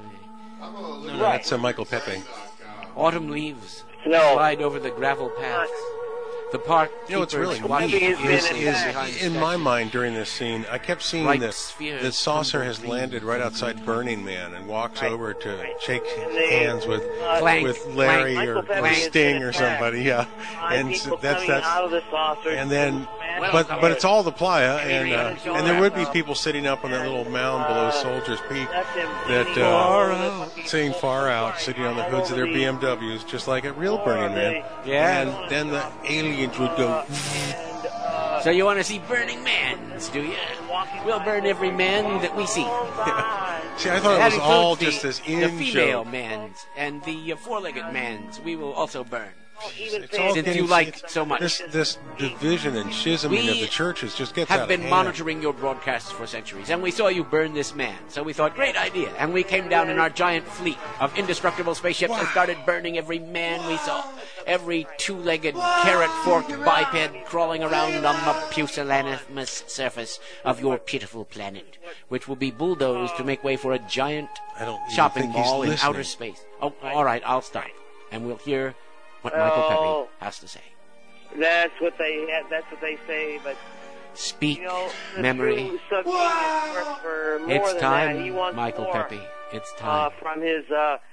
J: No, that's Michael Pepe.
F: Autumn leaves
E: No.
F: slide over the gravel paths. The park
J: You know what's
F: keepers
J: really
F: watch
E: Maybe he's been
F: fiercely
E: in
F: behind
J: in my
F: statues.
J: mind during this scene, I kept seeing
F: Bright
J: that
F: spheres
J: the saucer has
F: tumble
J: landed right outside Burning Man and walks over to shake
E: they,
J: hands with
F: Clank,
J: with Larry
E: clank.
J: or
E: Michael Pepe has
J: Sting
E: been
J: or
E: attacked
J: somebody, yeah.
E: by
J: And
E: people
J: that's
E: coming out of the saucer.
J: and then but it's all the playa, and there would be people sitting up on that little mound below Soldiers Peak that saying "Far Out," sitting on the hoods of their BMWs, just like at real Burning Man.
F: Yeah.
J: And then the aliens would go.
F: So you want to see Burning Mans, do you? We'll burn every man that we see.
J: See, I thought it was all just this
F: the female mans and the four-legged mans. We will also burn.
J: It's all
F: Since you like so much.
J: This division and schisming of the churches just gets out of hand.
F: Have been monitoring your broadcasts for centuries, and we saw you burn this man. So we thought, great idea. And we came down in our giant fleet of indestructible spaceships and started burning every man we saw. Every two-legged, carrot-forked biped crawling around on the pusillanimous surface of your pitiful planet, which will be bulldozed to make way for a giant shopping mall in outer space. Oh, all right, I'll stop. And we'll hear what Michael Pepe has to say.
E: That's what they say, but
F: speak, memory.
E: It's
F: time, Michael Pepe. It's time.
E: From his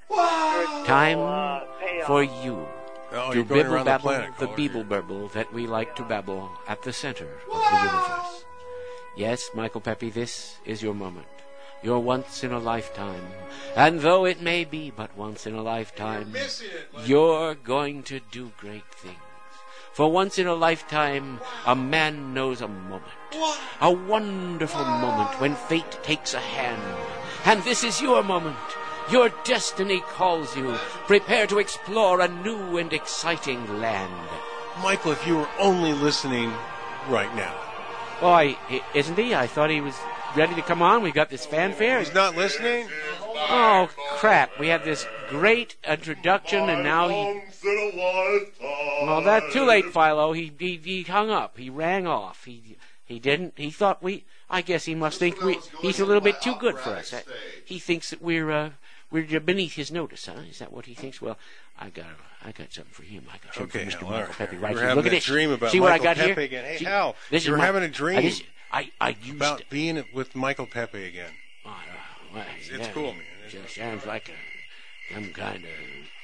F: time for you to bibble babble the
J: color.
F: beeble burble that we like to babble at the center of the universe. Yes, Michael Pepe, this is your moment. Your once in a lifetime. And though it may be but once in a lifetime, you're going to do great things. For once in a lifetime, a man knows a moment. A wonderful moment when fate takes a hand. And this is your moment. Your destiny calls you. Prepare to explore a new and exciting land.
J: Michael, if you were only listening right now.
F: Oh, isn't he? I thought he was ready to come on. We got this fanfare.
J: He's not listening?
F: Oh, crap. We had this great introduction, and now he... Well, that's too late, Philo. He hung up. He rang off. He didn't. He thought I guess he must think he's a little bit too good for us. He thinks that we're beneath his notice, huh? Is that what he thinks? Well, I got something for him. I got something for Mr. Michael Pepe right here.
J: Look
F: at this.
J: Dream about
F: See
J: Michael
F: what I got
J: Pepe
F: here?
J: Again. Hey, Hal, you were having a dream about being with Michael Pepe again. It's cool, man.
F: Just sounds like some kind of,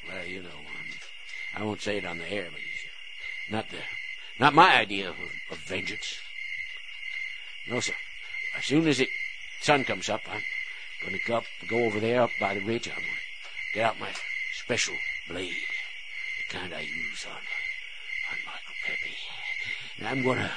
F: I won't say it on the air, but not my idea of vengeance. No, sir. As soon as the sun comes up, I'm going to go over there up by the ridge. I'm going to get out my special blade, the kind I use on Michael Pepe. And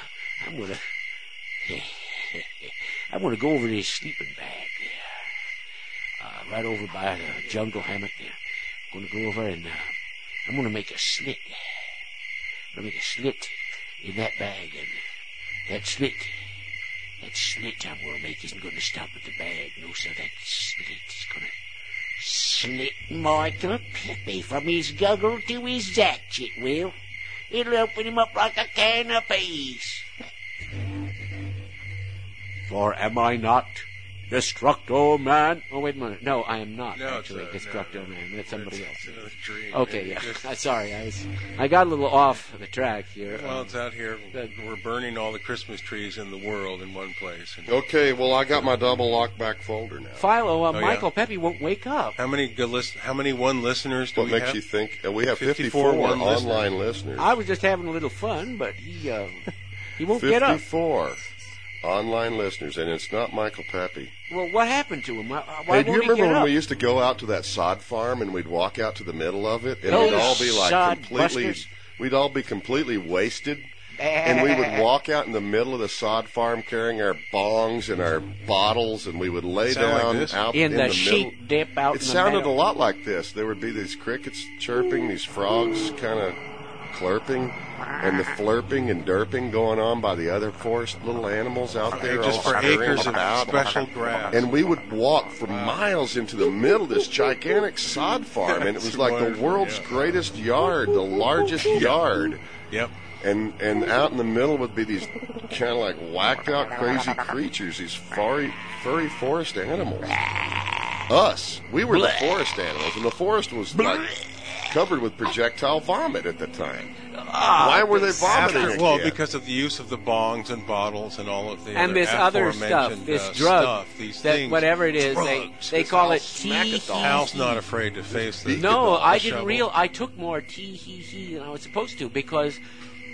F: I'm going to go over to his sleeping bag there, right over by the jungle hammock there. I'm going to go over and I'm going to make a slit. I'm going to make a slit in that bag, and that slit I'm going to make isn't going to stop at the bag. No, sir, that slit is going to slit Michael Pepe from his goggle to his zatch, it will. It'll open him up like a can of peas. For am I not Destructo Man? Oh, wait a minute. No, I am not actually Destructo Man. That's somebody else. Okay, yeah. Sorry, I got a little off the track here.
J: Well, it's out here. We're burning all the Christmas trees in the world in one place.
B: Okay, well, I got my double lockback folder now.
F: Philo, Michael Pepe won't wake up.
J: How many one listeners do we have?
B: What makes you think? We have 54 online listeners.
F: I was just having a little fun, but he won't get up.
B: 54 online listeners, and it's not Michael Pepe.
F: Well, what happened to him? Why
B: hey, do you remember when
F: up?
B: we used to go out to that sod farm and we'd walk out to the middle of it, and we'd all be like completely wasted, and we would walk out in the middle of the sod farm carrying our bongs and our bottles, and we would lay down out in the
F: sheep
B: middle.
F: Dip out.
B: It sounded a lot like this. There would be these crickets chirping, these frogs kind of clerping, and the flirping and derping going on by the other forest little animals out there.
J: Just for acres of special grass.
B: And we would walk for miles into the middle of this gigantic sod farm, and it was like the world's greatest yard, the largest yard.
J: Yep.
B: And out in the middle would be these kind of like whacked out crazy creatures, these furry forest animals. Us. We were the forest animals, and the forest was like covered with projectile vomit at the time. Why were they vomiting?
J: Well, because of the use of the bongs and bottles and all of the
F: this other stuff, this drug,
J: these
F: that
J: things,
F: whatever it is, they call it tea.
J: Hal's not afraid to face the.
F: No, I didn't realize. I took more tea than I was supposed to, because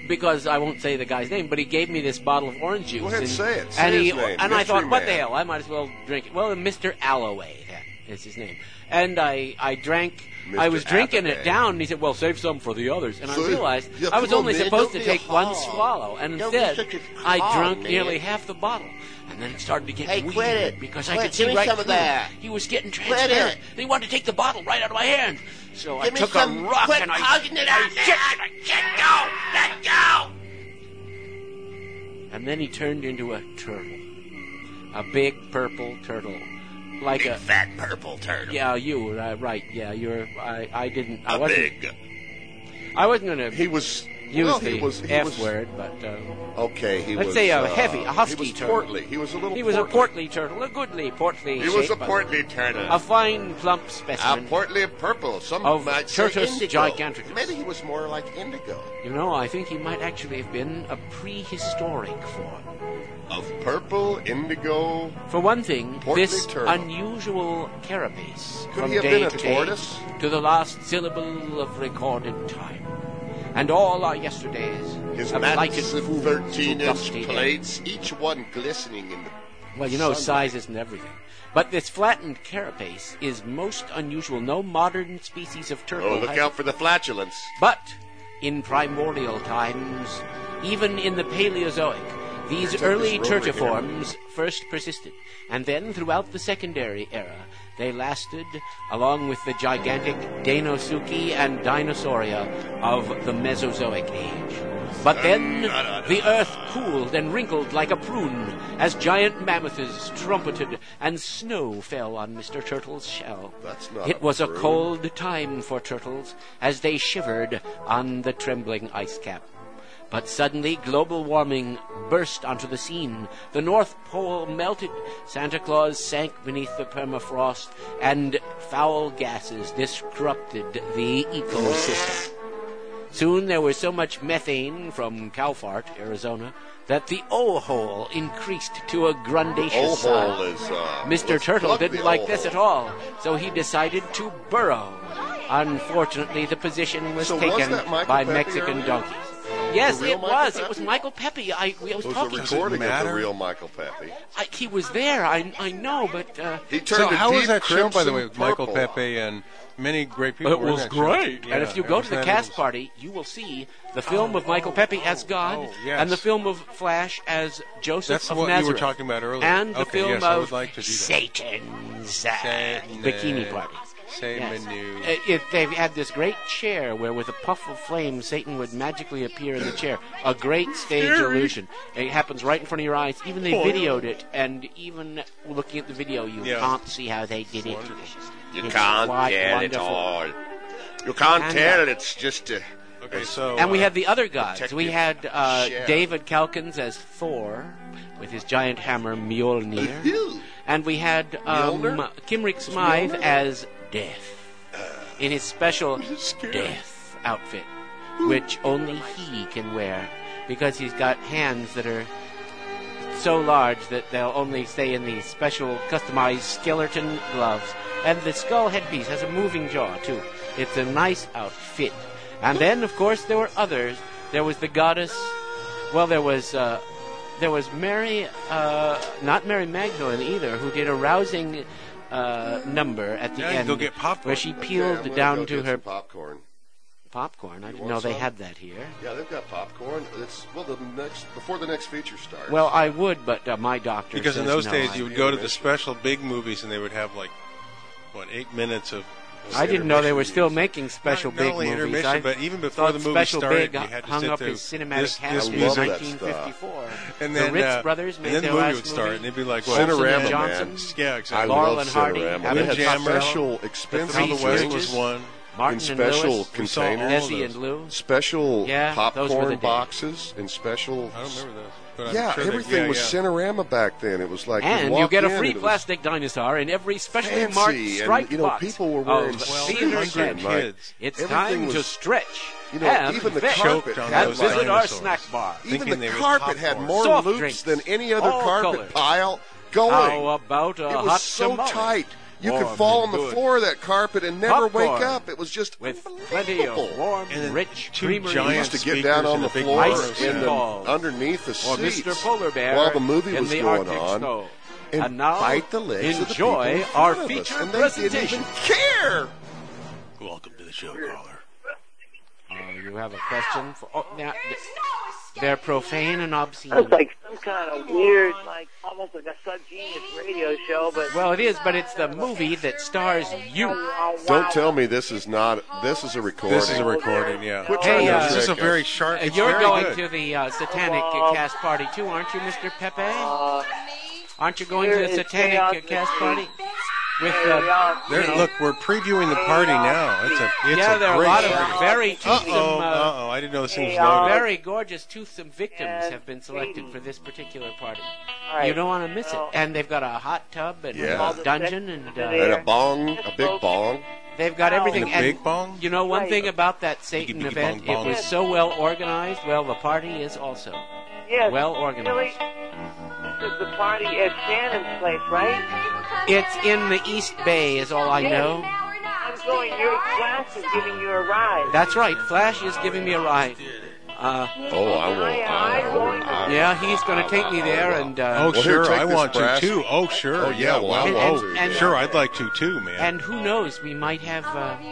F: because I won't say the guy's name, but he gave me this bottle of orange juice.
B: Go ahead and say it.
F: And
B: Say his name.
F: and I thought,
B: Mystery
F: what the
B: Man.
F: hell? I might as well drink it. Well, Mr. Alloway is his name. And I drank. I was drinking it down, and he said, well, save some for the others. And I realized I was only supposed to take one swallow, and instead I drank nearly half the bottle. And then it started to get weird because I could see right through him. He was getting transparent. And he wanted to take the bottle right out of my hand. So I took a rock and I kicked it. Let go! And then he turned into a turtle. A big purple turtle. Like a
K: fat purple turtle.
F: Yeah, you were right. Yeah, you're. I didn't. I
K: A
F: wasn't.
K: big.
F: I wasn't going to.
B: He was.
F: Use
B: well,
F: the
B: he was,
F: F word, but
B: okay. He
F: let's
B: was.
F: say a heavy, a husky
B: he was
F: turtle.
B: portly. He was a little.
F: He was a portly turtle, a goodly portly.
K: He was
F: shape,
K: a portly turtle.
F: a fine plump specimen.
K: A portly purple. Some
F: of
K: might say
F: Turtus
K: indigo.
F: giganticus.
B: Maybe he was more like indigo.
F: You know, I think he might actually have been a prehistoric form.
B: Of purple, indigo.
F: For one thing,
B: portly
F: this
B: turtle.
F: unusual carapace
B: Could
F: from
B: he have
F: day
B: been a
F: to day
B: tortoise?
F: to the last syllable of recorded time. And all our yesterdays
B: His
F: have lighted
B: massive
F: fools to
B: 13-inch
F: dusty
B: plates, each one glistening in the
F: Well, you know,
B: sunlight.
F: size isn't everything. But this flattened carapace is most unusual. No modern species of turtle
B: Oh, look
F: has
B: out for the flatulence.
F: But in primordial times, even in the Paleozoic, these
B: Take
F: early
B: this rover
F: turtiforms first persisted, and then throughout the secondary era, they lasted along with the gigantic Deinosuchi and Dinosauria of the Mesozoic age. But then the earth cooled and wrinkled like a prune as giant mammoths trumpeted and snow fell on Mr. Turtle's shell.
B: That's not
F: It was a
B: prune.
F: cold time for turtles as they shivered on the trembling ice cap. But suddenly global warming burst onto the scene. The North Pole melted, Santa Claus sank beneath the permafrost, and foul gases disrupted the ecosystem. Soon there was so much methane from Calfart, Arizona, that the O-hole increased to a grundacious
B: O-hole
F: size.
B: is,
F: Mr.
B: let's
F: Turtle
B: plug
F: didn't
B: the
F: like
B: O-hole.
F: this at all, so he decided to burrow. Unfortunately, the position was
B: So was
F: taken
B: that Michael
F: by
B: Pepe
F: Mexican
B: earlier?
F: donkeys. Yes,
B: The real
F: it
B: Michael
F: was.
B: Pepe?
F: It was Michael Pepe. I was
B: It was
F: talking
B: a
F: to.
B: recording of the
J: matter?
B: real Michael Pepe.
F: He was there. I know, but
B: He turned
J: So
B: a
J: how was
B: deep
J: that show, by the way,
B: crimson
J: with Michael
B: purple.
J: Pepe and many great people?
F: it
J: were in
F: was
J: that show?
F: great.
J: Yeah,
F: And if you
J: it
F: go
J: was
F: to the
J: that
F: cast
J: little-
F: party, you will see the film of Michael Pepe as God,
J: Oh, yes.
F: and the film of Flash as Joseph
J: That's
F: of
J: what
F: Nazareth.
J: you were talking about earlier.
F: And the
J: Okay,
F: film
J: yes, I
F: of
J: would like to do that.
F: Satan's
J: Satan,
F: bikini party.
J: Same
F: Yes.
J: menu.
F: They had this great chair where, with a puff of flame, Satan would magically appear in the chair. A great stage illusion. It happens right in front of your eyes. Even they videoed it, and even looking at the video, you
J: Yeah.
F: can't see how they did it.
K: You
F: It's
K: can't
F: quite
K: get it
F: wonderful.
K: all. You can't
F: And,
K: tell. It's just a...
J: Okay, so
F: And we had the other gods. We
K: Detective
F: had
K: Sheriff.
F: David Calkins as Thor, with his giant hammer Mjolnir. And we had
B: Mjolnir?
F: Kimrick Smythe as Death, in his special Death outfit, which only he can wear, because he's got hands that are so large that they'll only stay in these special customized skeleton gloves. And the skull headpiece has a moving jaw, too. It's a nice outfit. And then, of course, there were others. There was the goddess. Well, there was Mary, not Mary Magdalene either, who did a rousing number at the
J: Yeah,
F: end
J: go get popcorn.
F: where she
B: Okay,
F: peeled
B: I'm gonna
F: down
B: go
F: to
B: get
F: her
B: some popcorn.
F: popcorn. I didn't
B: want
F: know they
B: some?
F: had that here.
B: Yeah, they've got popcorn. It's before the next feature starts.
F: Well, I would, but my doctor
J: because in
F: says
J: those
F: no,
J: days
F: I-
J: you would go to the special big movies and they would have 8 minutes of.
F: I didn't know they were still making special
J: not
F: big
J: only
F: movies.
J: intermission,
F: I
J: but even before
F: thought
J: the movie
F: Special
J: started,
F: Big
J: you had to
F: hung
J: sit
F: up
J: through
F: his cinematic
J: this
F: hat in
J: music.
B: I love that
F: 1954.
J: And
F: the
J: then
F: Ritz brothers
J: and
F: made
J: then
F: their
J: the movie
F: last
J: would start, and they'd be like,
F: Olsen and
B: Cinerama,
F: Johnson,
B: man.
J: Yeah,
B: I
J: exactly.
F: Laurel
B: love
F: and Hardy,
B: Cinerama.
F: Abbott
B: They
F: and
B: had
F: Costello,
B: special
F: The
B: expensive
F: Three
J: How the West
F: Stooges,
J: was one.
F: Martin
B: in
F: and
B: special
F: Lewis,
B: containers.
F: Nessie and Lou.
B: Special
F: Yeah, those were the
B: popcorn
F: days.
B: boxes and special.
J: I don't remember those. But I'm
B: Yeah,
J: sure
B: everything was
J: yeah.
B: Cinerama back then. It was like
F: And you
B: walk
F: get a
B: in
F: free
B: and it was
F: plastic dinosaur in every specially
B: fancy,
F: marked
B: and,
F: striped
B: you know,
F: box
B: people were wearing
F: of
B: suits
F: theater
B: and,
F: candy.
B: like,
J: kids.
F: It's
B: everything
F: time to
B: was-
F: stretch.
B: you know,
F: and
B: even the
F: vet,
B: carpet
J: on
F: and
J: those
F: visit our
J: dinosaurs.
F: snack bar.
B: Even
J: thinking they
B: the
J: were
B: carpet had
J: popcorn.
B: more
F: Soft
B: loops
F: drinks,
B: than any other
F: all
B: carpet
F: colors.
B: pile going.
F: How about a
B: it
F: hot
B: was so
F: tamale?
B: tight. You could
F: warm
B: fall on
F: and
B: the
F: good.
B: floor of that carpet and never
F: Popcorn.
B: wake up. It was just
F: With plenty of warm,
J: And
F: rich,
J: two
F: creamery.
J: giant
B: We used to get
J: speakers
B: down on
J: and
B: the
J: a big
B: floor
F: ice cream
B: in the,
F: balls.
B: underneath the
F: Or
B: seats
F: Mr. Polar Bear
B: while the movie
F: in
B: was
F: the
B: going
F: Arctic
B: on
F: snow.
B: and
F: now,
B: bite the legs of the people
F: enjoy
B: in
F: our
B: front of us.
F: feature
B: And they didn't
F: presentation.
B: even care.
G: Welcome to the show, caller.
F: You have a question for? Oh, now, they're profane and obscene.
E: That's like some kind of weird, like almost like a subgenius radio show, but
F: Well, it is, but it's the movie that stars you.
B: Don't tell me this is not. This is a recording.
J: This is a recording, yeah.
B: Quit
F: Hey,
B: trying to
J: This is a
B: trick us.
J: very sharp. It's
F: You're
J: very
F: going
J: good.
F: to the Satanic Cast Party too, aren't you, Mr. Pepe? Aren't you going to
E: here
F: the
E: is
F: Satanic
E: chaos
F: Cast
E: and
F: Party? With
J: There, look, we're previewing the party now. It's
F: yeah,
J: a
F: there are a
J: great
F: lot of
J: party.
F: very toothsome,
J: I didn't know this thing was loaded.
F: very gorgeous toothsome victims have been selected for this particular party.
E: right.
F: You don't want to miss it. And they've got a hot tub and
B: Yeah.
F: a dungeon and
B: And a bong, a big bong.
F: they've got everything.
J: And a
F: And
J: big bong?
F: you know, one
E: Right.
F: thing about that Satan
J: Biggie, biggie,
F: event,
J: bong,
F: it
J: bong.
F: was so well organized. Well, the party is also
E: Yes,
F: well organized.
E: Really, this is the party at Shannon's place, right?
F: It's in the East Bay, is all I know.
E: I'm going. Your class is giving you a ride.
F: That's right. Flash is giving me a ride.
B: Oh, I won't.
F: Yeah, he's going to take me there, and
J: Oh,
B: Well,
J: sure,
B: here, take
J: I
B: this
J: want to
B: brass-
J: too. Oh, sure,
B: Oh, yeah, well, I
F: And-
B: want
F: and-
B: to.
F: and-
J: Sure, I'd like to too, man.
F: and who knows, we might have,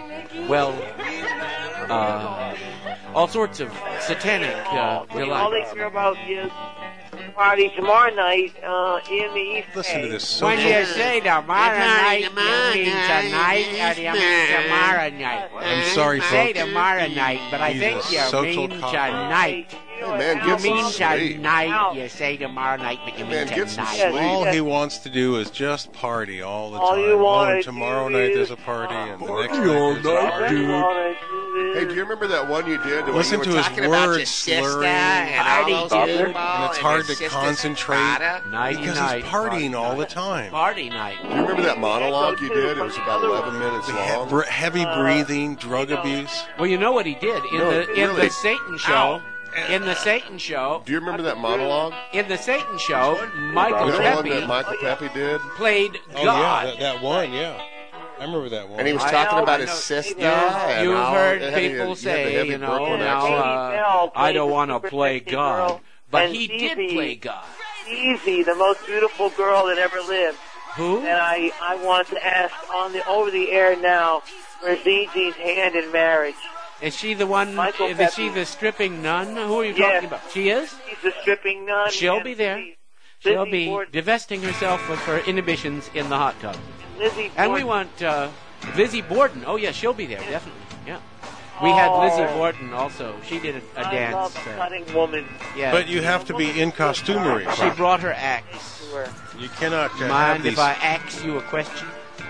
F: all sorts of satanic
E: All
F: delights.
E: they care about is the party tomorrow night in the East
J: Listen
E: Bay.
J: to this
F: When
J: social.
F: you say tomorrow night, you mean tonight, or do you mean tomorrow night?
J: I'm sorry,
F: You say
J: folks.
F: tomorrow night, but I
J: He's
F: think
J: a
F: you
J: social
F: mean
J: cop.
F: tonight.
B: Hey, man,
F: You
B: get some
F: mean
B: sleep.
F: tonight, you say tomorrow night, but you mean
B: Man, get some
F: tonight.
B: sleep.
J: All he wants to do is just party all the
E: All
J: time.
E: you wanna
J: and tomorrow
E: do
J: night
E: is
J: there's a party, and the next
B: party
J: night
B: all
J: there's a
B: night,
J: party.
B: dude. Hey, do you remember that one you did? when
J: Listen
B: you
J: to
B: were
J: his
B: talking about your
J: words
B: sister
J: slurring,
B: and all those people
J: and it's hard to concentrate
F: Nighty
J: because
F: night.
J: he's partying all the time.
F: Party night.
B: Do you remember that monologue you did? It was about 11 minutes long.
J: Heavy breathing, drug abuse.
F: Well, you know what he did in
B: No,
F: the
B: really.
F: Satan show. In the Satan show.
B: Do you remember that monologue?
F: In the Satan show, Michael
B: You know the one
F: Pepe
B: that Michael Pepe did?
F: played
J: Oh
F: God.
J: yeah, that one, yeah. I remember that one.
B: And he was
E: I
B: talking
E: know,
B: about
E: I
B: his
E: know.
B: sister.
F: You've
B: and how
F: heard
B: it had-
F: people
B: you had the
F: say,
B: heavy
F: you know,
B: Brooklyn
F: now
B: accent.
F: I don't want to play God, but
E: and
F: he did
E: Stevie.
F: play God.
E: Easy, the most beautiful girl that ever lived.
F: Who?
E: And I want to ask on the over the air now, where's Zizi's hand in marriage?
F: Is she the one?
E: Michael
F: Is
E: Pepe.
F: she the stripping nun? Who are you
E: Yes.
F: talking about? She is.
E: She's the stripping nun.
F: She'll
E: and
F: be there.
E: Lizzie
F: She'll be
E: Borden-
F: divesting herself of her inhibitions in the hot tub.
E: Lizzie
F: And we
E: Borden.
F: want Lizzie Borden. Oh yeah, she'll be there definitely. Yeah. We had Lizzie
E: Oh.
F: Borden also. She did a
E: I
F: dance.
E: love cutting woman.
F: Yeah.
J: But you have to be in costumery.
F: She brought her axe.
E: To her.
J: You cannot have
F: Mind
J: these.
F: if I ask you a question?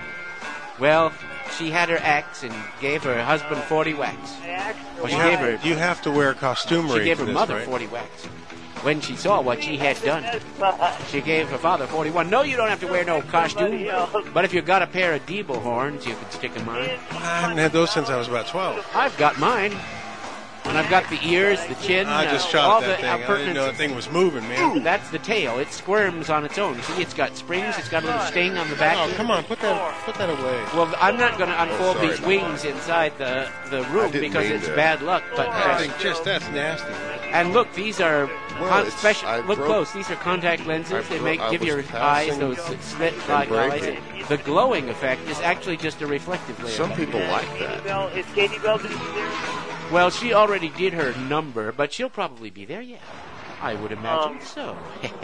F: Well, she had her axe and gave her husband 40 whacks.
E: I asked her
F: Well, she
E: why.
F: gave her.
J: You have to wear costumery.
F: She gave
J: for
F: her
J: this,
F: mother
J: right?
F: 40 whacks. When she saw what she had done, she gave her father 41. No, you don't have to wear no costume. But if you got a pair of Debo horns, you could stick them on.
J: I haven't had those since I was about 12.
F: I've got mine. And I've got the ears, the chin,
J: I just
F: all
J: shot that
F: the
J: thing. I didn't know that
F: appurtenances.
J: thing was moving, man.
F: That's the tail. It squirms on its own. See, it's got springs. It's got a little sting on the back.
J: Oh, come on, put that away.
F: Well, I'm not going to unfold
B: sorry
F: these
B: about
F: wings inside the room
B: didn't
F: because
B: mean
F: it's
B: to.
F: bad luck. But
J: I think just that's nasty.
F: and look, these are
B: Well, it's-
F: special.
B: I
F: Look
B: broke-
F: close. These are contact lenses. They
B: I
F: give
B: was
F: your
B: passing
F: eyes those slit
B: and
F: like eyes.
B: breaking.
F: The glowing effect is actually just a reflective layer.
B: Some people like that.
E: Bell, is Katie Bell going to be there?
F: Well, she already did her number, but she'll probably be there. Yeah, I would imagine so.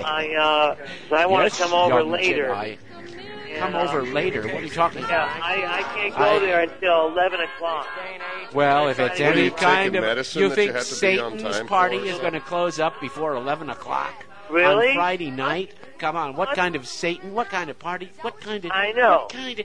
E: I want
F: Yes,
E: to come over
F: young
E: later.
F: Jedi.
E: And,
F: Come over later. What are you talking about?
E: Yeah, I can't go there until 11 o'clock.
F: Well, if it's
E: What, are
F: any
B: you
F: kind
B: taking
F: of,
B: medicine
F: you
B: that you
F: think
B: have to be on
F: Satan's
B: time
F: party
B: for?
F: is going to close up before 11 o'clock
E: Really?
F: on Friday night? Come on, what kind of Satan? What kind of party? What kind of?
E: I know.
F: What kind of?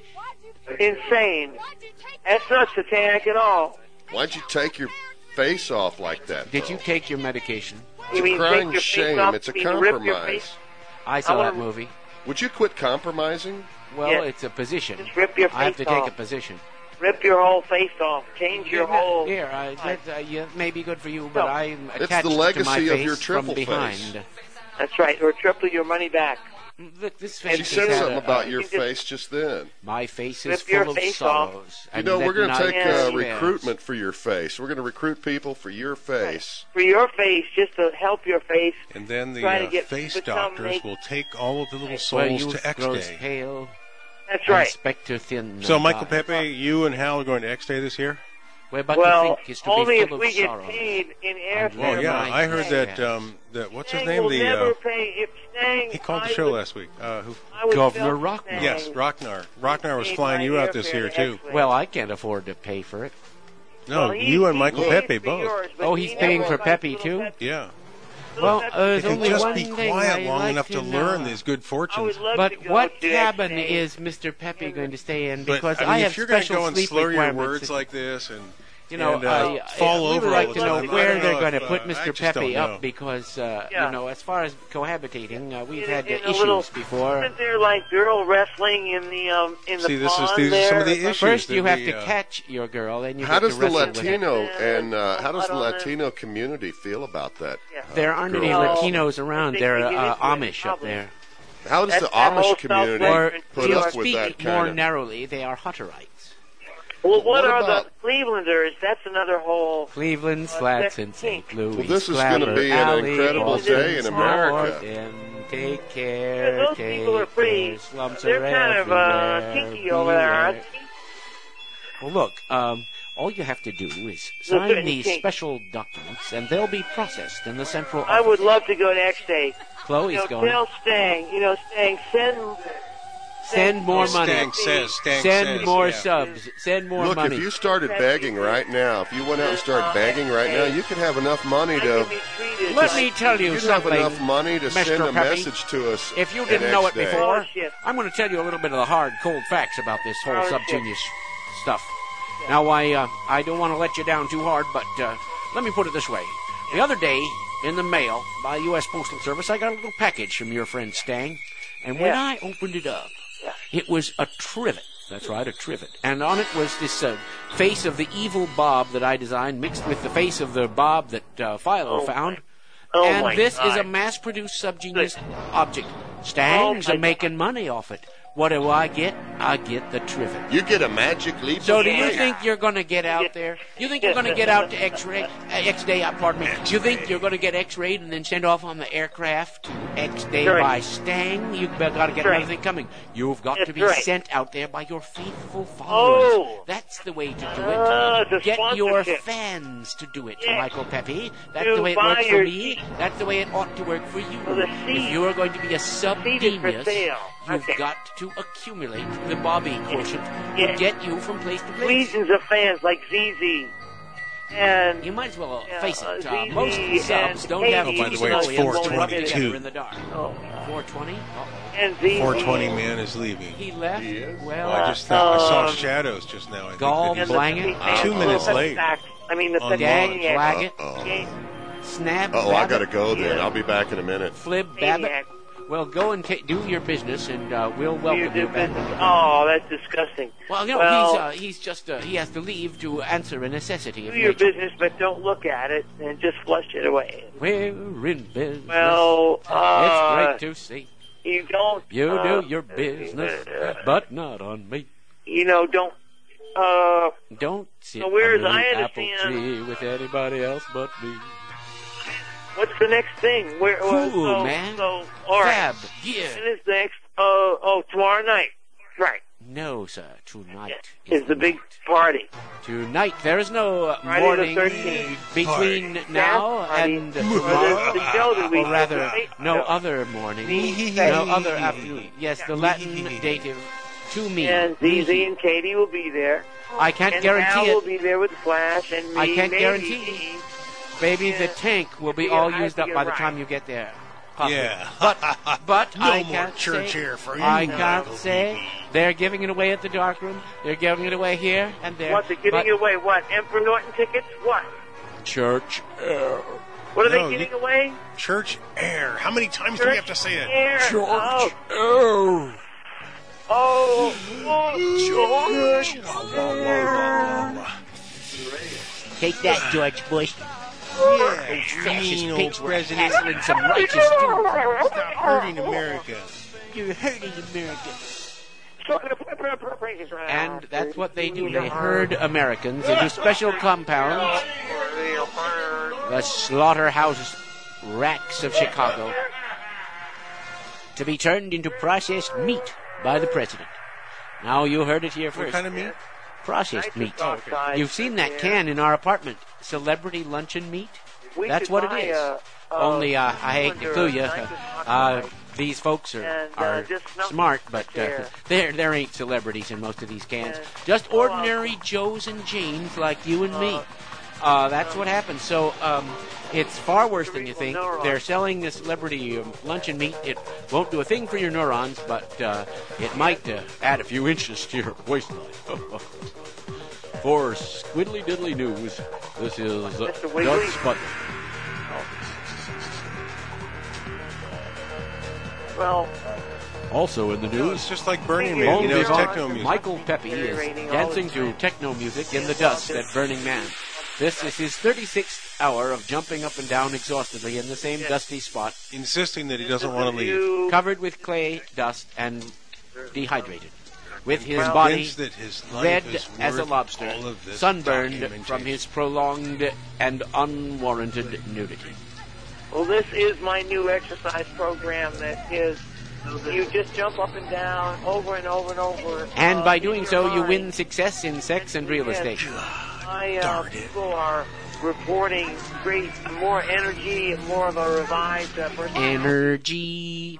E: Insane. That's not satanic at all.
B: Why'd you take your face off like that?
F: Did
B: though?
F: you take your medication?
B: It's
E: You
B: a
E: mean
B: crying
E: take your face
B: shame.
E: off,
B: It's a
E: you mean rip your
B: compromise.
E: face?
F: I saw
E: I
F: that
E: wanna-
F: movie.
B: Would you quit compromising?
F: Well,
E: Yes.
F: it's a position.
E: Just rip your
F: I have to
E: face
F: take
E: off.
F: a position.
E: Rip your whole face off. Change your whole...
F: Here, yeah, may be good for you, but
E: No.
F: I'm
B: It's
F: attached
B: the
F: to my
B: legacy of
F: face
B: your
F: from
B: triple
F: behind.
B: face.
E: That's right, or triple your money back.
F: Look, this face
B: She said something about your face just then.
F: My face is
E: Rip your
F: full of
E: face
F: sorrows.
B: You know, we're going to take
F: despair.
B: recruitment for your face. We're going to recruit people for your face.
E: For your face, just to help your face.
J: And then
E: Try to
J: the
E: get
J: face
E: become
J: doctors
E: naked.
J: will take all of the little
F: Where
J: souls
F: youth
J: to X
F: grows
J: Day.
F: pale.
E: That's right.
F: And spectre thin.
J: So,
F: and
J: Michael
F: die.
J: Pepe, you and Hal are going to X Day this year?
F: We're about
E: Well,
F: to think is to
E: only
F: be
E: if
F: full
E: we
F: of
E: get
F: sorrow.
E: paid in
F: And
E: airfare.
J: Well, yeah,
F: my
J: I heard that,
F: yes.
J: that what's his
E: Stang
J: name?
E: will
J: The
E: never pay if Stang.
J: he called the
E: I
J: show
E: would-
J: last week. Who?
E: I would
F: Governor
E: sell
F: Rocknar.
E: Stang.
J: Yes, Rocknar. Rocknar was
E: Paid
J: flying
E: my
J: you out this
E: airfare
J: year
E: to
J: too.
E: X-Ray.
F: Well, I can't afford to pay for it.
J: No,
E: Well,
J: you and Michael
E: he
J: Pepe
E: pays for
J: both.
E: yours, but
F: Oh,
E: he
F: he's
E: never
F: paying for
E: buys
F: Pepe,
E: little
F: too?
E: Pepe.
J: Yeah.
E: Little
F: Well,
E: Pepe.
F: there's
J: If you
F: only
J: just
F: one
J: be
F: thing
J: quiet
F: I
J: long
F: like
J: enough to
F: know.
J: learn these good
E: I
J: fortunes.
E: would love
F: But
E: to go
F: what
E: to
F: cabin
E: X-Day.
F: is Mr. Pepe going to stay in?
J: But
F: Because
J: I mean,
F: I have
J: if you're going to
F: special
J: go and
F: sleep
J: slur your
F: requirements.
J: words like this and
F: You know,
J: and, fall
F: we
J: over
F: would like
J: all
F: to
J: the
F: know
J: time, I
F: where
J: don't
F: they're
J: know
F: going to
J: if,
F: put
J: I
F: Mr.
J: just
F: Pepe
J: don't know.
F: up because,
E: Yeah.
F: you know, as far as cohabitating, we've had
E: In a
F: issues
E: little-
F: before.
E: Isn't there like girl wrestling in the
J: See, these
E: pond
J: are some
E: there
J: of the
E: or something?
J: issues.
F: First,
J: that
F: you have
J: we,
F: to catch your girl, then you
B: How
F: get
B: does
F: to
B: the
F: wrestle with her.
B: Latino and how does
E: I
B: the
E: don't know.
B: Latino community feel about that?
E: Yeah.
F: There aren't any
B: girl?
F: Latinos around.
E: I think
F: They're
E: they get into it,
F: Amish up
E: probably.
F: there.
B: How does the
E: That's that whole
B: Amish community
F: Or
B: put
F: to
B: up with that
F: speak more
B: kind of?
F: narrowly, they are Hutterites.
E: Well, what
B: What
E: are
B: about-
E: the Clevelanders? That's another whole.
F: Cleveland, Slats, and St. Louis.
B: Well, this is gonna
F: Clamor
B: be an
F: Alley,
B: incredible day in
F: Boston,
B: America.
F: Morgan, take care,
E: Those people are
F: take
E: pretty.
F: care, slums
E: They're
F: are
E: kind of
F: everywhere,
E: kinky over there, aren't
F: beware.
E: they?
F: Well, look, all you have to do is sign
E: certain
F: these
E: kink.
F: special documents, and they'll be processed in the central
E: I
F: office.
E: would love to go to X-Day.
F: Chloe's
E: You know,
F: going.
E: tell Stang, Stang,
F: Send more money.
J: Stang
F: Send
J: says,
F: more
J: yeah.
F: subs. Send more
B: Look,
F: money.
B: if you started begging right now, if you went out and started begging right now, you could have enough money to.
F: Let me tell you
B: You'd have
F: something,
B: enough money to
F: Mr.
B: send a
F: Pepe.
B: message to us.
F: If you
B: at
F: didn't know it
B: X-Day.
F: before,
E: Bullshit.
F: I'm going to tell you a little bit of the hard, cold facts about this whole
E: Bullshit.
F: subgenius stuff. Now, I don't want to let you down too hard, but let me put it this way. The other day, in the mail, by U.S. Postal Service, I got a little package from your friend Stang, and when I opened it up, it was a trivet. That's right, a trivet. And on it was this face of the evil Bob that I designed, mixed with the face of the Bob that Philo found.
E: Oh,
F: and
E: my
F: this is
E: God.
F: a mass-produced subgenius object. Stang's are making money off it. What do I get? I get the trivet.
K: You get a magic leap.
F: So
K: of
F: do you
K: faith.
F: think you're going to get out there? You think you're going to get out to X-Day, pardon me. You think you're going to get X-rayed and then send off on the aircraft to X-Day
E: Right.
F: by Stang? You've got to get
E: Right.
F: another thing coming. You've got
E: That's
F: to be
E: right.
F: sent out there by your faithful followers.
E: Oh.
F: That's the way to do
E: It's a
F: it. Get your
E: sponsorship.
F: fans to do it,
E: Yes.
F: Michael Pepe. That's
E: To
F: the way it
E: buy
F: works for
E: your
F: me.
E: seat.
F: That's the way it ought to work for you.
E: Well, the
F: If
E: seat-
F: you're going to be a
E: seat is for
F: sub-genius,
E: sale.
F: you've
E: Okay.
F: got to accumulate the Bobby quotient to
E: Yes.
F: get you from place to place.
E: Legions of fans like ZZ. And
F: You might as well
E: Yeah,
F: face it.
E: ZZ
F: Most subs
E: and
F: don't have
E: Katie.
J: Oh, by the way,
F: peace
J: it's
F: and love and
J: 4:22.
F: together in the dark.
E: Oh.
F: 420? Uh-oh.
E: and ZZ.
J: 420 man is leaving.
F: He left?
B: He is?
F: Well,
J: I just thought I saw shadows just now. I think
F: Gall
J: that he's-
F: Blanget?
J: 2 minutes late.
E: I mean, the
J: On
F: Gag,
E: Maniac.
F: Blaggett, Snap,
B: Oh, I
F: Babbitt,
B: got to go then. I'll be back in a minute.
F: Flib, Babbitt.
E: Maniac.
F: Well, go and do your business, and we'll
E: You
F: welcome
E: do
F: you back.
E: business. Oh, that's disgusting.
F: Well, you know,
E: Well,
F: he's just, he has to leave to answer a necessity
E: do
F: of
E: your
F: nature.
E: business, but don't look at it and just flush it away.
F: We're in business.
E: Well,
F: it's great to see.
E: You don't.
F: You do your business, but not on me.
E: Don't.
F: Don't sit
E: So whereas
F: under the
E: I
F: apple
E: understand-
F: tree with anybody else but me.
E: What's the next thing? Where?
F: Cool, man.
E: So, all right.
F: Fab, yeah.
E: And this next. Tomorrow night. Right.
F: No, sir. Tonight
E: Is the big party.
F: Tonight there is no
E: Friday
F: morning
E: the 13th.
F: between now
E: Party.
F: and
E: Or
F: tomorrow.
E: the show that we
F: Or rather,
E: did.
F: no other morning, no other afternoon. Yes, the Latin dative to me.
E: And ZZ and Katie will be there.
F: I can't
E: and
F: guarantee
E: Al
F: it.
E: will be there with Flash and me.
F: I can't
E: maybe.
F: guarantee. Baby, the tank will be
E: Yeah,
F: all
E: I
F: used
E: think
F: up by
E: you're
F: the time
E: right.
F: you get there. Possibly.
J: Yeah.
F: But
J: No
F: I
J: more
F: can't
J: church
F: say,
J: here for you,
F: I can't
J: Michael
F: say.
J: Pepe.
F: They're giving it away at the darkroom. They're giving it away here and there.
E: What, they're giving
F: But
E: away what? Emperor Norton tickets? What?
F: church air.
E: What are
J: No,
E: they giving away?
J: Church air. How many times do we have to say it?
E: Air.
F: Church
E: Oh,
F: air.
E: George.
F: Take that, George Bush.
J: Yeah,
F: Fascist
J: mean old
F: pigs were
J: president.
F: hassling some righteous dude.
J: Stop hurting America.
F: You're hurting Americans.
E: And
F: And that's what they do. They herd Americans into special compounds, the slaughterhouse racks of Chicago, to be turned into processed meat by the president. Now you heard it here
J: What
F: first.
J: kind of meat?
F: Processed meat.
J: Oh, okay.
F: You've seen that can in our apartment. Celebrity luncheon meat. That's what it is. Only, I hate to clue you. These folks are smart, but there ain't celebrities in most of these cans. Just ordinary Joes and Janes like you and me. That's what happens. So it's far worse than you think. They're selling this celebrity luncheon meat. It won't do a thing for your neurons, but it might add a few inches to your waistline. For Squiddly Diddly News, this is Doug Sputnik.
E: Well,
F: Also in the
J: No,
F: news,
J: it's just like Burning Man. He knows techno music.
F: Michael Pepe is dancing to techno music in the dust at Burning Man. This is his 36th hour of jumping up and down exhaustedly in the same dusty spot,
J: Insisting that he doesn't want to leave.
F: covered with clay, dust, and dehydrated. With his body
J: Convinced that his life
F: red
J: is
F: as a
J: worth
F: lobster,
J: all of this
F: sunburned
J: documentation.
F: from his prolonged and unwarranted nudity.
E: well, this is my new exercise program that is, you just jump up and down over and over and over.
F: And by doing
E: in
F: so,
E: your
F: you
E: mind.
F: win success in sex and real estate.
E: People are reporting more energy, more of a revived person.
F: Energy.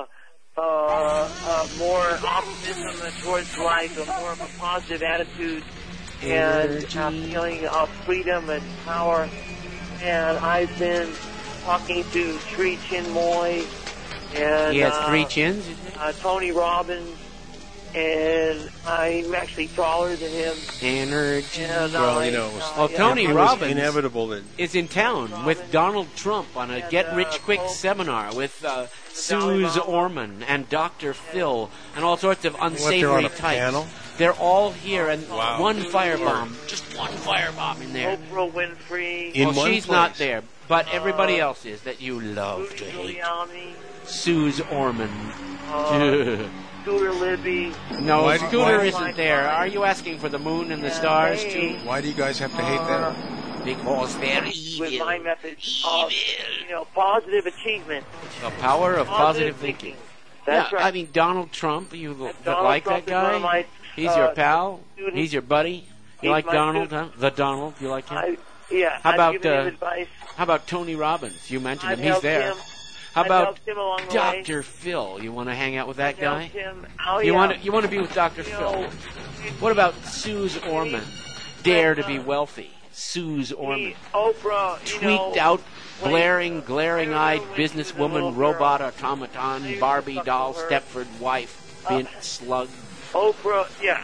E: More optimism towards life, more of a positive attitude, and a feeling of freedom and power. And I've been talking to Sri Chinmoy and
F: He has 3 chins.
E: Tony Robbins, and I'm actually taller than him.
F: Energy.
E: And,
J: Well, you know, it was,
F: Well, Tony
J: it was
F: Robbins
J: inevitable that
F: is in town with Donald Trump on a get-rich-quick seminar with Suze Orman and Dr. Phil and all sorts of
J: they're on
F: unsavory
J: a
F: types.
J: panel?
F: They're all here, and
J: Wow.
F: one firebomb, just one firebomb in there.
E: Oprah Winfrey,
J: in
F: Well,
J: one
F: she's
J: place.
F: not there, but everybody else is that you love to hate.
E: Giuliani,
F: Suze Orman.
E: Scooter Libby.
F: No,
J: Why-
F: Scooter
J: why-
F: isn't there. Are you asking for the moon and the stars, too?
J: Why do you guys have to hate them?
F: Because they're
E: With
F: evil.
E: my method of, positive achievement.
F: The power of positive thinking.
E: That's
F: Yeah,
E: right.
F: I mean, Donald Trump, you
E: Donald
F: like
E: Trump
F: that
E: is one
F: guy?
E: of my,
F: He's your pal?
E: students.
F: He's your buddy?
E: He's
F: You like
E: my
F: Donald,
E: student.
F: huh? The Donald, you like him? How
E: I've
F: about,
E: given him advice.
F: How about Tony Robbins? You mentioned
E: I've
F: him. He's
E: helped
F: there.
E: him.
F: How
E: I've
F: about
E: helped him along the way.
F: Dr. Phil? You want to hang out with that guy?
E: Helped him. Oh,
F: You
E: yeah.
F: want to be with Dr. Phil? What about Suze Orman? Dare to be wealthy. Suze Orman.
E: Oprah,
F: Tweaked out, glaring, glaring-eyed businesswoman, robot, automaton, Barbie doll, Stepford wife, bint slug.
E: Oprah, yeah.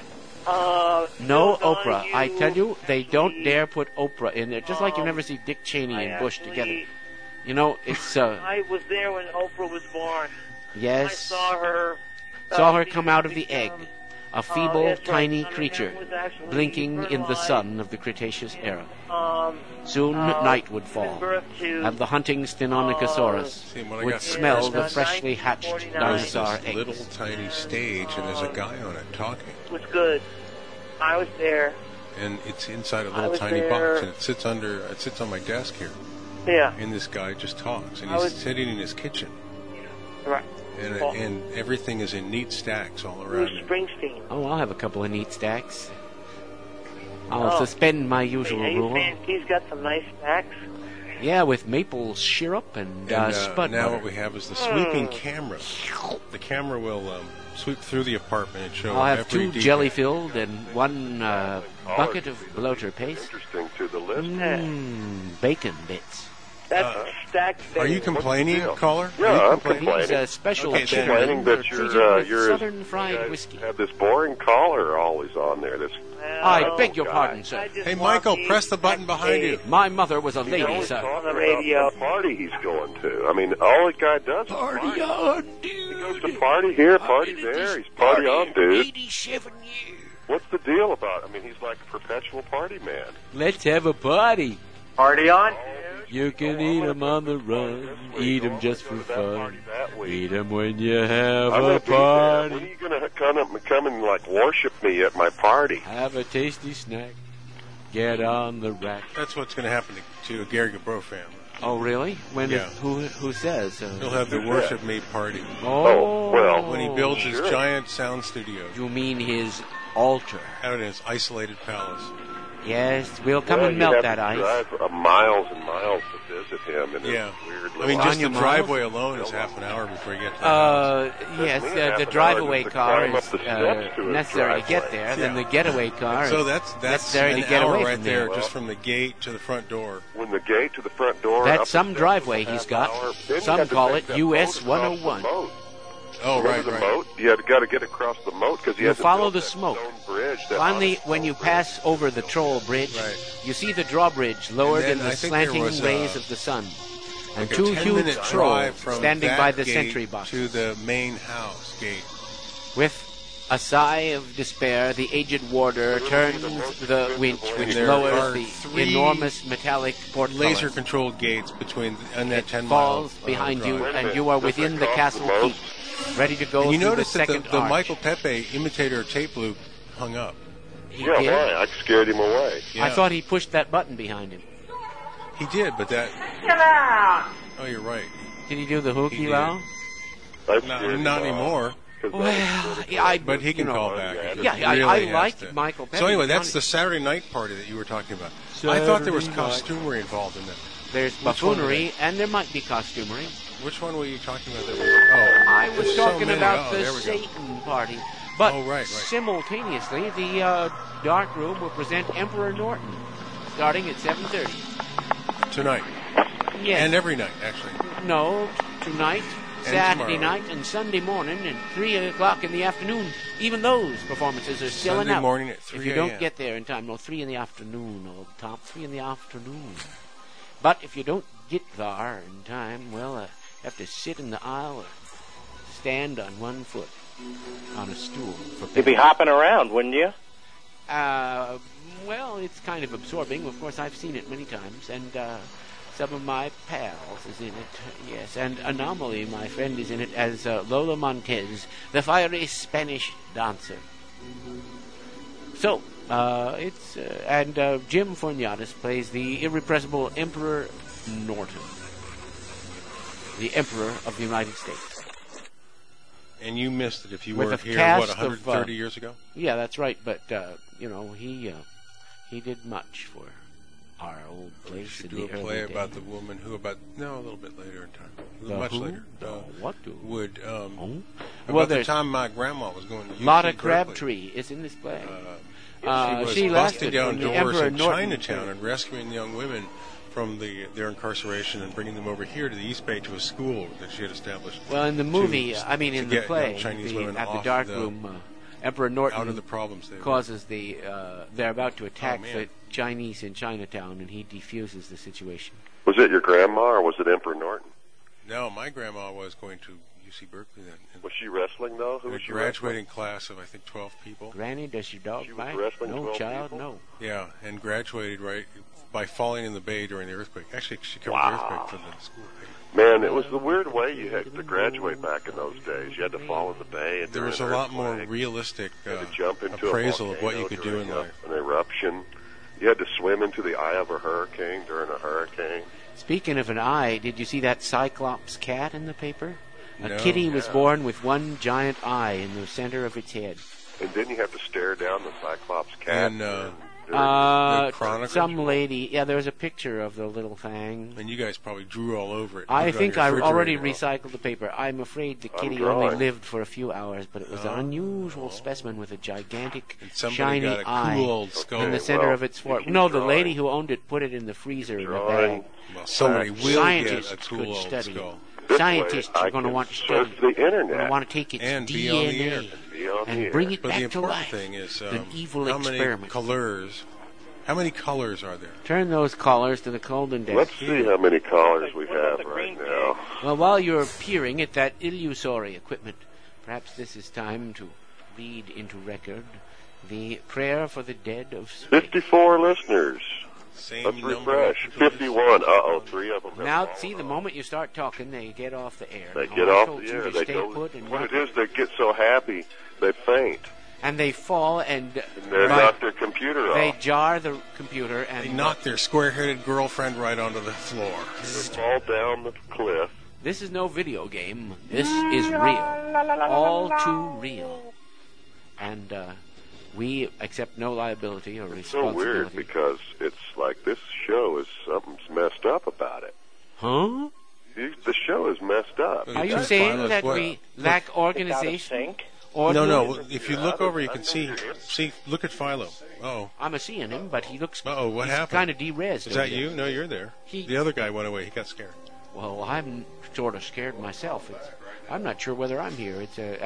F: No
E: Bill
F: Oprah.
E: Donahue,
F: I tell you, they don't dare put Oprah in there. Just like you never see Dick Cheney and Bush together. You know, it's
E: I was there when Oprah was born. I
F: yes.
E: saw her.
F: Saw her come out of the egg, a feeble,
E: that's right.
F: tiny
E: Her
F: creature,
E: name was actually
F: blinking in the
E: fertilized.
F: sun of the Cretaceous era.
E: Um,
F: Soon night would fall,
E: given birth to,
F: and the hunting Stenonocosaurus
J: See, when I
F: would
J: got
F: smell
J: first,
F: the freshly hatched
E: 1949.
F: dinosaur
J: this little
F: eggs.
J: tiny stage, and there's a guy on it talking.
E: was good. I was there.
J: And it's inside a
E: I
J: little
E: was
J: tiny
E: there.
J: box, and it sits on my desk here.
E: Yeah,
J: And this guy just talks, and
E: I
J: he's
E: was-
J: sitting in his kitchen,
E: right.
J: and
E: Well-
J: and everything is in neat stacks all
E: Bruce
J: around him.
E: Springsteen.
F: Oh, I'll have a couple of neat stacks. I'll
E: Oh.
F: suspend my usual
E: Are you
F: rule.
E: saying he's got some nice snacks?
F: Yeah, with maple syrup and,
J: And
F: spud
J: now
F: butter.
J: what we have is the sweeping camera. The camera will sweep through the apartment and show
F: I'll have
J: every
F: 2
J: detail.
F: jelly-filled and 1 bucket of bloater paste.
B: Interesting to the list.
F: Bacon bits.
E: That's stacked.
J: Are you complaining, caller?
B: Yeah,
J: Are you
B: I'm
J: complaining?
F: These special
J: Okay, then.
F: chicken
B: Complaining that
F: freezer
B: you're,
F: with
B: you're
F: southern
B: you
F: fried
B: guys
F: whiskey.
B: have this boring caller always on there. This
F: I beg your pardon, sir.
E: I just
J: Hey,
E: want
J: Michael,
E: these
J: press the button behind you.
F: My mother was a
B: He's
F: lady,
B: always
F: sir.
B: talking
E: On the radio.
B: about the party he's going to. I mean, all the guy does is party.
F: on,
B: He goes
F: dude.
B: to party here, party there. He's party on, dude.
F: 87 years.
B: What's the deal about? I mean, he's like a perpetual party man.
F: Let's have a party.
E: Party on, dude.
F: You can eat 'em on the run, eat 'em just for fun, eat 'em when you have
B: I'm
F: a
B: gonna be there. When are
F: party.
B: you gonna come and like worship me at my party?
F: Have a tasty snack, get on the rack.
J: That's what's going to happen to Gary Gabro family.
F: Oh, really? When?
J: Yeah.
F: Who says?
J: He'll have the worship me party.
F: Oh,
B: well,
J: When he builds his
B: sure.
J: giant sound studio
F: You mean his altar?
J: out in his isolated palace.
F: Yes, we'll come
B: Well,
F: and
B: you
F: melt
B: have
F: that
B: to
F: ice.
B: drive miles and miles to visit him in
J: Yeah.
B: his weird
J: I
B: little
J: mean, just the
F: Anya Miles?
J: driveway alone is half an hour before you get to the house.
F: Yes,
B: Doesn't mean
F: the
B: half an
F: drive-away
B: hour just to
F: car
B: climb up
F: is
B: the steps to his
F: necessary to get
B: driveway.
F: there. Then
J: Yeah.
F: the getaway car
J: So
F: is
J: that's
F: necessary
J: an
F: to get
J: hour
F: away
J: right
F: from
J: there,
F: there.
J: just from the gate to the front door.
B: When the gate to the front door.
F: That's
B: up the
F: some
B: steps
F: driveway
B: is a
F: he's
B: half
F: got.
B: hour. Then you
F: Some
B: have to
F: call
B: take
F: it
B: that
F: US
B: boat across the
F: 101.
B: moat.
J: Oh,
B: Remember
J: right,
B: the
J: right.
B: moat? You had got to get across the moat because
F: You follow the smoke.
B: Bridge, that
F: Finally,
B: honest
F: when you
B: stone
F: pass over the Troll Bridge,
J: Right.
F: you see the drawbridge lowered
J: And
F: in
J: then
F: the
J: I think there
F: slanting
J: was,
F: rays of the sun. And
J: Like a
F: two huge
J: 10-minute
F: trolls
J: drive from
F: standing
J: that
F: by the
J: gate
F: sentry box.
J: to the main house gate.
F: With a sigh of despair, the aged warder turns the winch, which
J: There
F: lowers
J: are
F: the
J: 3
F: enormous metallic portcullis.
J: Laser-controlled gates between and that
F: It
J: 10
F: falls
J: miles
F: behind you,
J: drive.
F: and you are within the castle keep, ready to go
J: And you
F: through the
J: notice that
F: second
J: the
F: arch.
J: Michael Pepe imitator tape loop hung up.
F: He
B: Yeah,
F: did?
B: why? I scared him away.
F: I thought he pushed that button behind him.
J: He did, but that... Oh, you're right.
F: Did he do the
J: He
F: hooky
J: did.
F: low?
B: I scared him
J: Not
B: off.
J: anymore.
F: Well, yeah,
J: But he can
F: you know,
J: call back. if
F: Yeah,
J: he
F: I
J: really has
F: liked
J: to.
F: Michael Pepe.
J: So anyway, that's the Saturday night party that you were talking about. I thought there was
F: Saturday night.
J: costumery involved in that.
F: There's
J: Which one
F: buffoonery, and there might be costumery.
J: Which one were you talking about? That was, oh,
F: I was
J: there's so
F: talking
J: many.
F: about
J: Oh,
F: the
J: there we go.
F: Satan party. But
J: Oh, right.
F: simultaneously, the dark room will present Emperor Norton, starting at 7:30.
J: Tonight.
F: Yes.
J: And every night, actually.
F: No, tonight,
J: And
F: Saturday
J: tomorrow.
F: night, and Sunday morning, and 3 o'clock in the afternoon. Even those performances are selling
J: Sunday
F: out.
J: morning at 3
F: If you don't
J: a.m.
F: get there in time, no, 3 in the afternoon, old top, 3 in the afternoon. But if you don't get there in time, well, you have to sit in the aisle or stand on one foot on a stool for
L: You'd be hopping around, wouldn't you?
F: Well, it's kind of absorbing. Of course, I've seen it many times, and some of my pals is in it, yes. And Anomaly, my friend, is in it as Lola Montez, the fiery Spanish dancer. So, it's... and Jim Forniatis plays the irrepressible Emperor Norton, the Emperor of the United States.
J: And you missed it if you
F: With
J: weren't
F: a
J: here,
F: cast
J: what,
F: of,
J: 130 years ago?
F: Yeah, that's right. But you know, he did much for our old
J: We
F: place
J: should
F: in
J: do
F: the
J: a
F: early
J: play
F: days.
J: about the woman who no, a little bit later in time.
F: The
J: Much
F: who?
J: later.
F: The what do?
J: Would,
F: Oh?
J: about
F: Well,
J: the
F: there's
J: time my grandma was going to UC
F: Lotta
J: Berkeley.
F: Crabtree is in this play.
J: She was
F: she
J: busting
F: lasted
J: down
F: from the
J: doors
F: Emperor
J: in
F: Norton.
J: Chinatown and rescuing young women from their incarceration and bringing them over here to the East Bay to a school that she had established.
F: Well, in the movie, I mean,
J: to
F: in the
J: get
F: play,
J: young Chinese women
F: at the
J: off
F: dark
J: the-
F: room, Emperor Norton
J: out of the problems they were.
F: causes they're about to attack
J: man.
F: the Chinese in Chinatown, and he defuses the situation.
B: Was it your grandma or was it Emperor Norton?
J: No, my grandma was going to UC Berkeley then.
B: Was she wrestling though? Who
J: A
B: was she
J: graduating class of, I think, 12 people.
F: Granny, does your dog
B: She was
F: bite?
B: wrestling
F: No,
B: 12
F: child,
B: people?
F: no.
J: Yeah, and graduated right by falling in the bay during the earthquake. Actually, she covered the earthquake for the school.
B: Man, it was the weird way you had to graduate back in those days. You had to fall in the bay. And
J: There was a
B: during an
J: lot more
B: earthquake.
J: realistic
B: You had to jump into
J: appraisal
B: a
J: of what you
B: volcano
J: could do in
B: during
J: life.
B: an eruption. You had to swim into the eye of a hurricane during a hurricane.
F: Speaking of an eye, did you see that Cyclops cat in the paper? A
J: No.
F: kitty was
B: Yeah.
F: born with one giant eye in the center of its head.
B: And then you have to stare down the Cyclops cat.
J: And,
B: during
J: the Chronicles?
F: Some lady, yeah, there was a picture of the little thing.
J: And you guys probably drew all over it.
F: I
J: Put it on
F: think
J: your
F: I already
J: refrigerator.
F: recycled the paper. I'm afraid the
B: I'm
F: kitty only
B: drawing.
F: lived for a few hours, but it was an
J: Oh.
F: unusual specimen with a gigantic,
J: And somebody
F: shiny
J: got a cool
F: eye
J: old skull.
F: in the center
B: well,
F: of its
B: you
F: fork.
B: keep
F: No, the
B: drawing.
F: lady who owned it put it in the freezer in a
B: Drawing.
F: bag.
J: Well, somebody will get
F: Scientists
J: a cool
F: could
J: old
F: study it.
J: skull.
B: This
F: Scientists
B: way,
F: are
B: I
F: going to
B: can
F: want to
B: surf
F: study
B: the
F: it. They're going
B: internet
F: to want to take its
J: And be on the air.
F: DNA
B: be on the
F: and
B: air.
F: bring it
J: But the
F: back to
J: important
F: life.
J: thing is
F: An evil
J: how many
F: experiment.
J: colors. How many colors are there?
F: Turn those collars to the Colden desk.
B: Let's see how many callers we have right now.
F: Well, while you're peering at that illusory equipment, perhaps this is time to read into record the prayer for the dead of space.
B: 54 listeners.
J: Same
L: Let's
J: number.
L: refresh. 51. Uh-oh, 3 of them. have
F: Now,
L: fallen
F: see, the
L: off.
F: moment you start talking, they get off the air.
L: They
F: Now,
L: get
F: I
L: off
F: told
L: the
F: you
L: air.
F: to
L: They
F: stay
L: go.
F: put and
L: What
F: not-
L: it is, they get so happy, they faint.
F: and they fall and
L: They knock their computer
F: they
L: off.
F: jar the computer and
J: They knock their square-headed girlfriend right onto the floor.
L: They fall down the cliff.
F: This is no video game. This is real. All too real. And we accept no liability or
L: It's so
F: responsibility.
L: weird because it's like this show is something's messed up about it.
F: Huh?
L: The show is messed up.
F: Are you saying that we lack organization?
J: No. If you look over, you can see. Look at Philo. Oh.
F: I'm a seeing him, but he looks.
J: Uh-oh, what happened?
F: Kind of de-rezzed.
J: Is that you? No, you're there.
F: He-
J: The other guy went away. He got scared.
F: Well, I'm sort of scared myself. I'm not sure whether I'm here.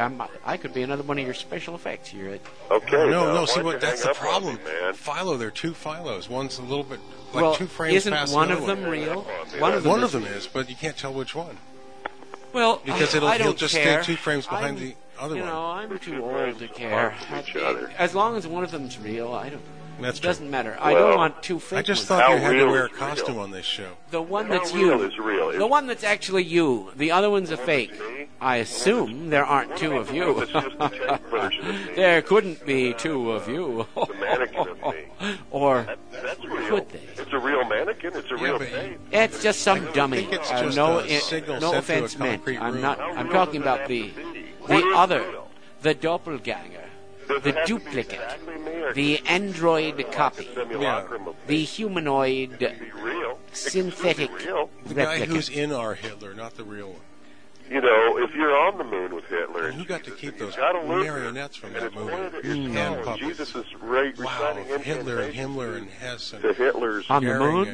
F: I could be another one of your special effects here.
L: Okay.
J: No. See
L: why'd
J: what?
L: you
J: That's
L: hang
J: the
L: up on
J: problem.
L: me, man?
J: Philo. There are two Philos. One's a little bit like
F: Well,
J: 2 frames
F: isn't
J: past
F: one
J: the
F: of
J: other
F: them
J: one.
F: real?
J: One of them is, but you can't tell which one.
F: Well,
J: Because
F: I
J: he'll
F: don't
J: just
F: care.
J: stay 2 frames behind the other
F: You
J: one.
F: know, I'm too old to care.
L: Each other.
F: As long as one of them's real, I don't.
J: That's
F: It
J: true.
F: doesn't matter. I don't want two fake
J: I just
F: ones.
J: thought
L: How
J: you had to
L: real
J: wear a
L: is
J: costume
L: real?
J: on this show.
F: The one
L: How
F: that's
L: real
F: you.
L: is real?
F: The one that's actually you. The other one's a fake. I assume there aren't two of you.
L: It's just the tape version of me.
F: There couldn't be two of you.
L: The mannequin of me.
F: Or
L: That's real.
F: could they?
L: It's a real mannequin. It's a real
J: but
L: tape.
F: It's just some dummy.
J: think it's just
F: no,
J: a signal
F: no
J: sent to a
F: offense meant.
J: concrete
F: I'm
J: room.
F: not.
L: How
F: I'm
L: real
F: talking
L: does it
F: about
L: have
F: the
L: to be? What is
F: other,
L: real?
F: the doppelganger,
L: Does
F: the
L: it have to be
F: duplicate,
L: exactly me, or
F: the
L: can it be
F: android copy,
L: simulacrum of
F: the
L: me?
F: humanoid
L: Be real.
F: synthetic
L: It could be real.
J: The guy
F: replicant.
J: who's in our Hitler, not the real one.
L: You know, if you're on the moon with Hitler,
J: And who got to keep those
L: you gotta look
J: marionettes from
L: and
J: that
L: it's
J: movie?
L: pointed at your
J: Hand
L: toe.
J: puppets.
L: Jesus is
J: Wow,
L: reciting
J: Hitler and
L: incantations
J: Himmler and Hess and
L: to Hitler's
F: On the
J: Goering
F: moon?
J: and-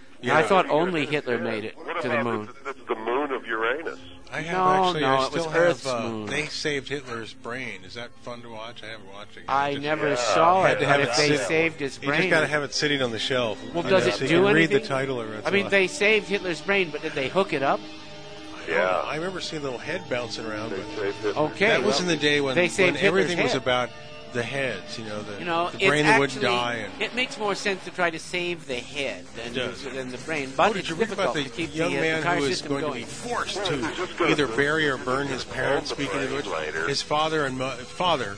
F: I
J: Yeah.
F: thought only Hitler made it
L: What
F: to the
L: about
F: moon.
L: It's the moon of Uranus.
J: I have
F: No,
J: actually.
F: no,
J: I
F: it was
J: still
F: Earth's
J: have.
F: moon.
J: They saved Hitler's brain. Is that fun to watch? I haven't watched it yet.
F: I
J: Just-
F: never saw
J: had
F: it,
J: to
F: but
J: have
F: if
J: it
F: they
J: sit-
F: saved his
J: You
F: brain.
J: just got to have it sitting on the shelf.
F: Well,
J: You
F: does
J: know,
F: it
J: so you
F: do
J: can
F: anything?
J: read the title every once
F: I
J: in a
F: mean,
J: while.
F: they saved Hitler's brain, but did they hook it up?
L: Yeah.
J: I remember seeing a little head bouncing around. But
L: They saved Hitler's
F: Okay,
J: that was
F: well,
J: in the day when,
F: they saved
J: when everything
F: Hitler's
J: was
F: head.
J: about the heads. You know, the
F: It's
J: brain that wouldn't
F: actually,
J: die. And
F: it makes more sense to try to save the head than,
J: does.
F: than the brain. But
J: did
F: it's
J: you read about
F: difficult
J: the
F: to keep
J: young
F: the
J: man
F: entire
J: who was
F: system
J: going
F: going.
J: to be forced to either bury or burn his parents? Speaking of which, his father and father,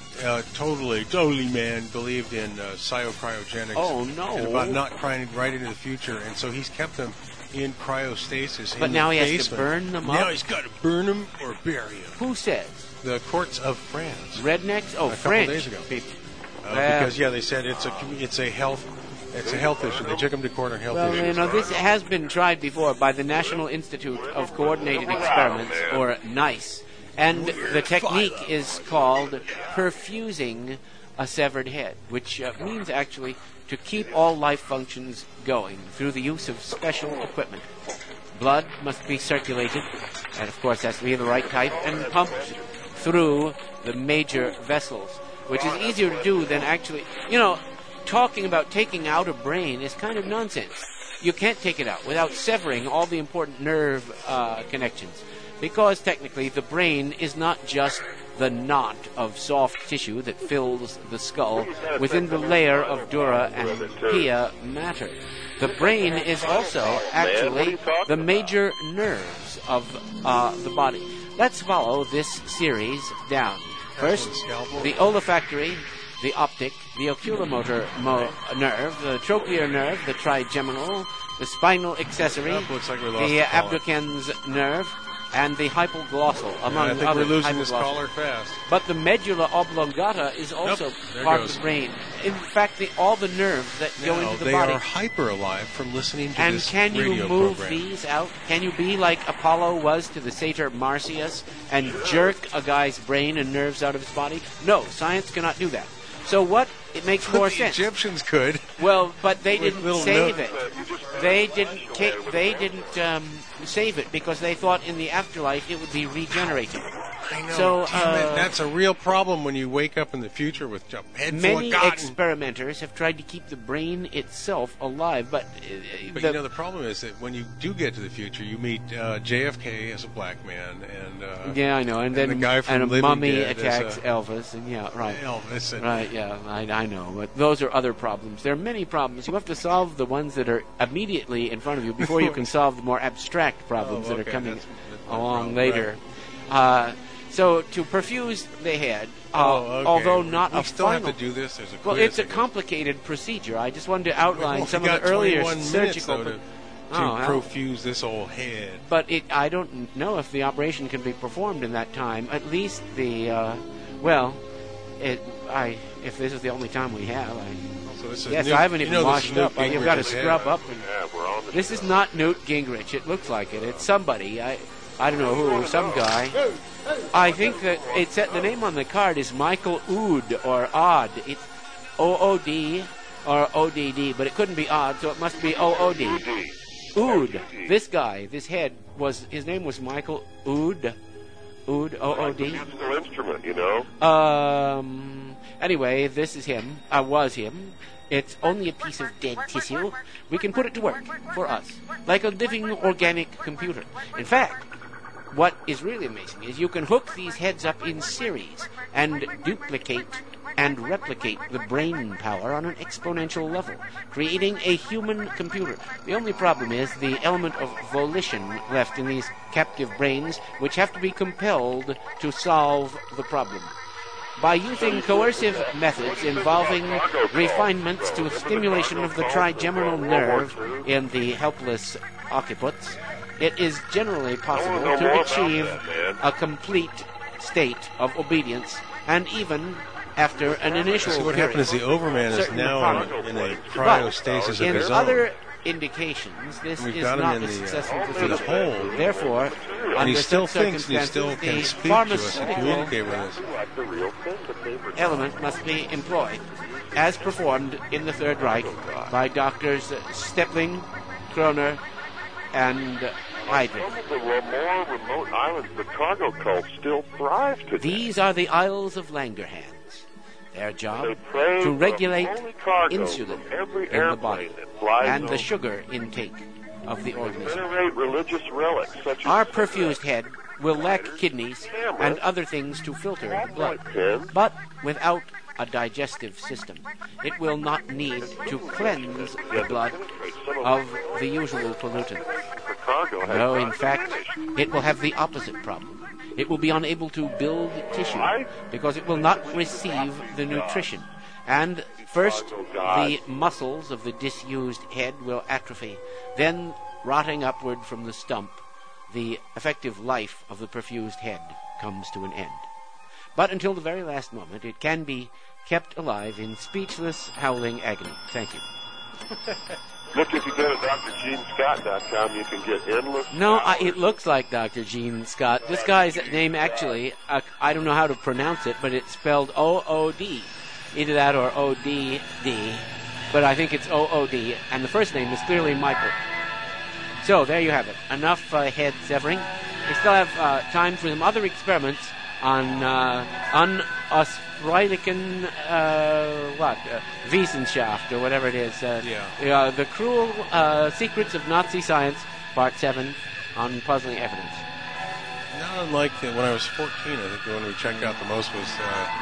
J: totally man, believed in cryogenics.
F: Oh, no.
J: And about not crying right into the future, and so he's kept them in cryostasis.
F: But
J: in
F: now
J: the
F: he has to
J: basement.
F: burn them
J: Now
F: up?
J: he's got to burn them or bury them.
F: Who says?
J: The courts of France.
F: Rednecks? Oh,
J: a couple
F: French
J: days ago.
F: people.
J: Because they said it's a health issue. They took him to court on health
F: Well,
J: issues.
F: you know, this has been tried before by the National Institute of Coordinated Experiments, or NICE. And the technique is called perfusing a severed head, which means actually to keep all life functions going through the use of special equipment. Blood must be circulated, and of course has to be the right type, and pumped through the major vessels, which is easier to do than actually, talking about taking out a brain is kind of nonsense. You can't take it out without severing all the important nerve connections, because technically the brain is not just the knot of soft tissue that fills the skull within the layer of dura and pia matter. The brain is also actually the major nerves of the body. Let's follow this series down. First, the olfactory, the optic, the oculomotor nerve, the trochlear nerve, the trigeminal, the spinal accessory,
J: Looks like we lost
F: the
J: the caller.
F: abducens nerve, and the hypoglossal, among
J: I think
F: other
J: we're losing this
F: hypoglossal.
J: caller fast.
F: But the medulla oblongata is also
J: there
F: part
J: goes.
F: of the brain. In fact, all the nerves that go
J: Now,
F: into the
J: they
F: body.
J: are hyper alive from listening to
F: And
J: this
F: can you
J: radio
F: move
J: program.
F: these out? Can you be like Apollo was to the satyr Marsyas and jerk a guy's brain and nerves out of his body? No, science cannot do that. So what? It makes more
J: the
F: sense.
J: Egyptians could.
F: Well, but they
J: With
F: didn't
J: little
F: save
J: note-
F: it. They didn't save it because they thought in the afterlife it would be regenerated.
J: I know.
F: So,
J: Damn it, that's a real problem when you wake up in the future with a head full
F: many
J: of cotton.
F: experimenters have tried to keep the brain itself alive, but
J: But you know, the problem is that when you do get to the future, you meet JFK as a black man, and
F: yeah, I know, and then
J: the guy from
F: and a
J: Living
F: mummy
J: Dead
F: attacks
J: as
F: Elvis, and yeah, right,
J: Elvis, and
F: right, yeah, I know, but those are other problems. There are many problems. You have to solve the ones that are immediately in front of you before you can solve the more abstract problems that are coming along later.
J: Right.
F: So to perfuse the head,
J: okay.
F: although not
J: we
F: a
J: still
F: final,
J: have to do this. There's a
F: well,
J: quiz,
F: it's a
J: I guess.
F: complicated procedure. I just wanted to outline
J: Well,
F: some
J: you
F: of the
J: got
F: earlier
J: 21
F: surgical.
J: minutes, though, to profuse this old head.
F: But I don't know if the operation can be performed in that time. At least the, if this is the only time we have,
J: So this is
F: yes,
J: Newt,
F: I haven't even washed up. You've got to
J: Gingrich's
F: scrub
J: head.
F: up. This is not Newt Gingrich. It looks like it. It's somebody. I don't know who. Some guy. I think that the name on the card is Michael Ood or Odd. It's OOD or ODD, but it couldn't be Odd, so it must be OOD. Ood. This guy, this head his name was Michael Ood. Ood, OOD.
L: Musical instrument, you know.
F: Anyway, this is him. Was him. It's only a piece of dead tissue. We can put it to work for us, like a living organic computer. In fact, what is really amazing is you can hook these heads up in series and duplicate and replicate the brain power on an exponential level, creating a human computer. The only problem is the element of volition left in these captive brains, which have to be compelled to solve the problem. By using coercive methods involving refinements to stimulation of the trigeminal nerve in the helpless occupists, it is generally possible to achieve a complete state of obedience, and even after an initial
J: See, what
F: period,
J: happened is the Overman is
F: certain
J: now
F: requirements.
J: in a cryostasis of
F: in
J: his own.
F: other indications, this
J: We've
F: is
J: got him
F: not
J: in
F: a
J: the,
F: successful
J: in the
F: procedure.
J: hole.
F: Therefore,
J: And
F: under
J: he still
F: certain
J: thinks and he still
F: circumstances,
J: can
F: the
J: speak to us and
F: pharmaceutical
J: communicate with us.
F: element must be employed, as performed in the Third Reich by doctors Stepling, Kroner, and Heydrich.
L: Some of the more remote islands, the cargo cults still thrive today.
F: These are the Isles of Langerhans. Their job
L: They prey
F: to
L: from
F: regulate
L: only cargo
F: insulin
L: from every
F: in the body
L: airplane that flies
F: and the
L: over.
F: sugar intake of the organism.
L: Venerate religious relics such as
F: Our perfused head will lack kidneys and other things to filter the blood, but without a digestive system. It will not need to cleanse the blood of the usual pollutants. No, in fact, it will have the opposite problem. It will be unable to build tissue because it will not receive the nutrition. And first, the muscles of the disused head will atrophy. Then, rotting upward from the stump, the effective life of the perfused head comes to an end. But until the very last moment, it can be kept alive in speechless, howling agony. Thank you.
L: Look, if you go to drgenescott.com, you can get endless...
F: No, it looks like Dr. Gene Scott. This guy's name actually, I don't know how to pronounce it, but it's spelled O-O-D. Either that or O-D-D. But I think it's O-O-D, and the first name is clearly Michael. So, there you have it. Enough head severing. We still have time for some other experiments on Unausfreundlichen, Wissenschaft, or whatever it is. The Cruel Secrets of Nazi Science, Part 7, on puzzling evidence.
J: Not unlike when I was 14, I think the one we checked out the most was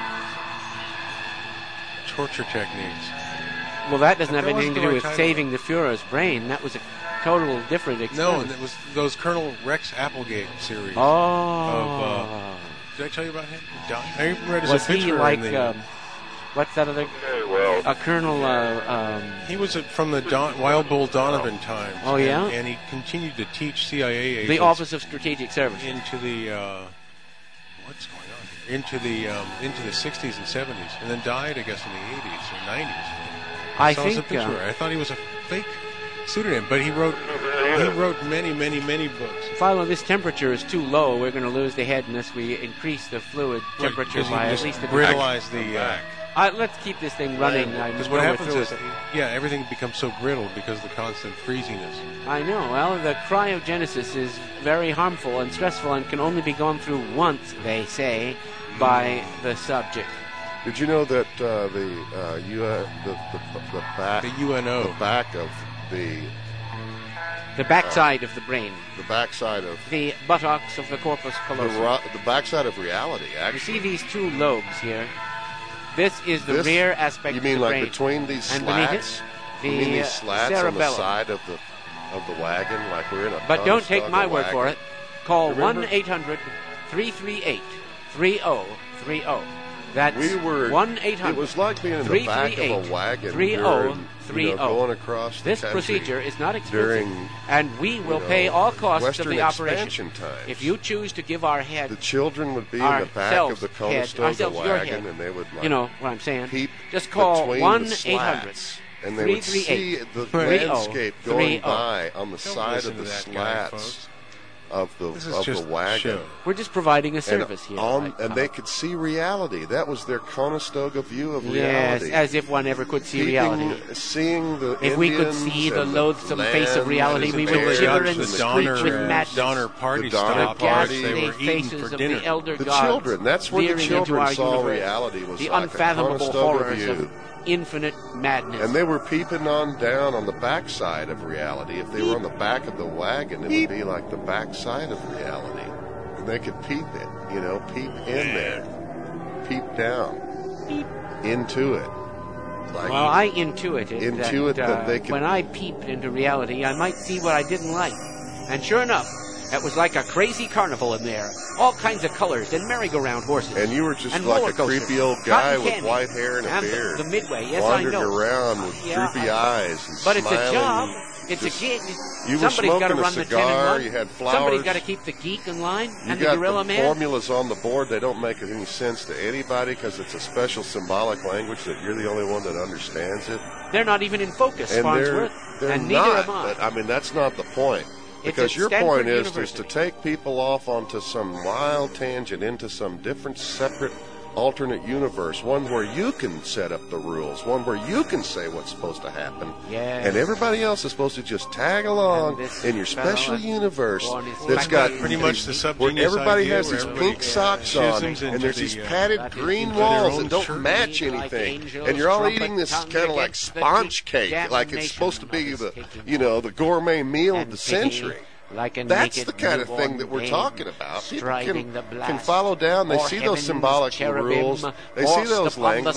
J: torture techniques.
F: Well, that doesn't have anything to do with saving the Fuhrer's brain. That was a total different experience.
J: No, it was those Colonel Rex Applegate series.
F: Oh.
J: Did I tell you about him? I read his
F: Was he
J: picture
F: like,
J: in the,
F: what's that other? A Colonel,
J: he was from the Wild Bull Donovan times.
F: Oh, yeah?
J: And he continued to teach CIA agents.
F: The Office of Strategic Service.
J: Into the, what's going on here? Into the 60s and 70s. And then died, I guess, in the 80s or 90s.
F: I
J: saw
F: think,
J: his picture. I thought he was a fake pseudonym, but he wrote many, many, many books.
F: Philo, this temperature is too low. We're going to lose the head unless we increase the fluid temperature by at least a
J: brittleize the
F: Let's keep this thing running.
J: Because what happens is, everything becomes so brittle because of the constant freeziness.
F: I know. Well, the cryogenesis is very harmful and stressful and can only be gone through once, they say, by the subject.
B: Did you know that the back of
F: the backside of the brain,
B: the backside of
F: the buttocks of the corpus callosum,
B: the backside of reality, actually.
F: You see these two lobes here? This is the rear aspect of the brain.
B: You mean like between these slats?
F: You
B: mean these slats
F: cerebellum.
B: on the side of the wagon, like we're in a
F: But don't take my word for it. Call 1-800-338-3030. That's 1-800.
B: It was like being in the back of a wagon
F: 3030.
B: Going across the
F: This
B: country
F: procedure is not expensive, and we will pay all costs
B: Western
F: of the operation.
B: Times.
F: If you choose to give our head,
B: the children would be in the back of the Conestoga wagon, and they would,
F: you know what I'm saying.
B: Just
F: call 1-800.
B: And they would see the landscape going by on the side of the slats of the wagon.
F: We're just providing a service here.
B: And they could see reality. That was their Conestoga view of reality.
F: Yes, as if one ever could see reality.
B: Seeing the
F: if we could see the loathsome face of reality, we would shiver and screech with madness.
J: Donner Party
F: the ghastly faces of the elder gods.
B: The children, that's where the children saw reality, was
F: the
B: like
F: unfathomable horrors of infinite madness.
B: And they were peeping on down on the backside of reality. If they were on the back of the wagon, it would be like the backside of reality. And they could peep it, peep in there, peep down, into it.
F: Like I intuited that they could, when I peeped into reality, I might see what I didn't like. And sure enough, it was like a crazy carnival in there. All kinds of colors and merry-go-round horses.
B: And you were just like a creepy old guy with white hair and a beard.
F: The Midway, yes,
B: wandering
F: I know.
B: around with droopy eyes and
F: but
B: smiling.
F: It's a job. It's a gig.
B: You were
F: Somebody's got to
B: smoking
F: run
B: a
F: the
B: cigar.
F: 10 and 1.
B: You had flowers.
F: Somebody's got to keep the geek in line and the gorilla
B: the
F: man.
B: Formulas on the board. They don't make any sense to anybody because it's a special symbolic language that you're the only one that understands it.
F: They're not even in focus,
B: and
F: Farnsworth.
B: They're
F: and
B: not,
F: neither am I.
B: But, I mean, that's not the point. Because your point is to take people off onto some wild tangent into some different, separate, alternate universe, one where you can set up the rules, one where you can say what's supposed to happen, and everybody else is supposed to just tag along in your special universe that's got
J: pretty much the subgenius
B: where everybody
J: idea
B: has these pink socks on, and there's these padded green walls that don't match anything, and you're all eating this kind of like sponge cake, like it's supposed to be the gourmet meal of the century. That's the kind of thing that we're talking about. People can follow down. They see those symbolic rules. They see those language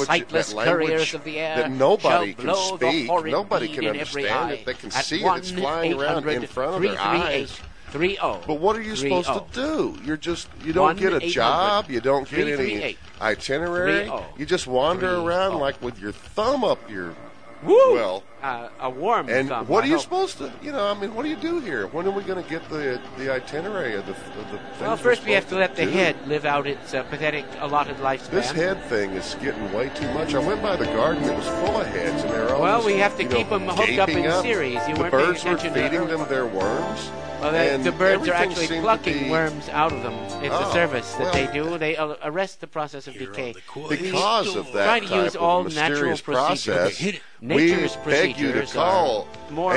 B: that nobody can speak. Nobody can understand it. They can see it. It's flying around in front of their eyes. But what are you supposed to do? You don't get a job. You don't get any itinerary. You just wander around like with your thumb up your... Well,
F: a warm
B: and
F: thumb.
B: What are you supposed to? What do you do here? When are we going to get the itinerary of the things?
F: Well, first we have to let the head live out its pathetic allotted lifespan.
B: This head thing is getting way too much. I went by the garden; it was full of heads, and they're all.
F: Well, we have to keep them hooked up in series.
B: The birds were feeding them their worms.
F: Well, the birds are actually plucking worms out of them. It's a service that they do. They arrest the process of decay.
B: Because of that
F: try to use all natural
B: process,
F: nature's
B: we beg you to call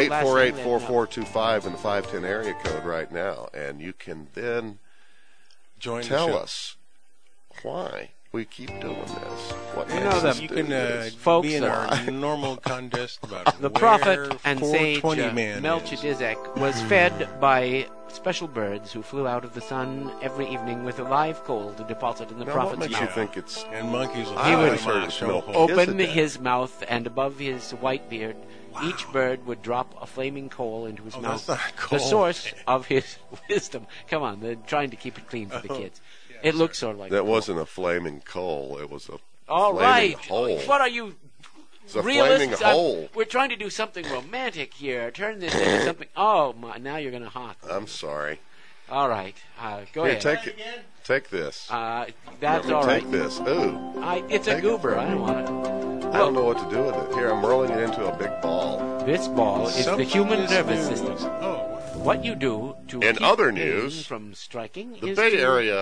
F: 848-4425
B: in the 510 area code right now, and you can then tell us why we keep doing this.
J: You can be in our normal contest about
F: the prophet and sage Melchizedek was fed by special birds who flew out of the sun every evening with a live coal to deposit in the prophet's mouth.
B: What makes you think it's...
J: And monkeys will
F: he would open his mouth, and above his white beard, each bird would drop a flaming coal into his mouth. The source of his wisdom. Come on, they're trying to keep it clean for the kids. It looks sort of like
B: that. Wasn't a flaming coal. It was a
F: flaming
B: hole.
F: What are you?
B: It's a flaming hole.
F: We're trying to do something romantic here. Turn this into something. Oh my! Now you're going to hawk.
B: I'm sorry.
F: All right, go ahead.
B: Take this.
F: That's all right.
B: Take this. Ooh.
F: It's a goober. I don't want it.
B: I don't know what to do with it. Here, I'm rolling it into a big ball.
F: This ball is the human nervous system. What you do to
B: keep
F: other news from striking
B: the Bay Area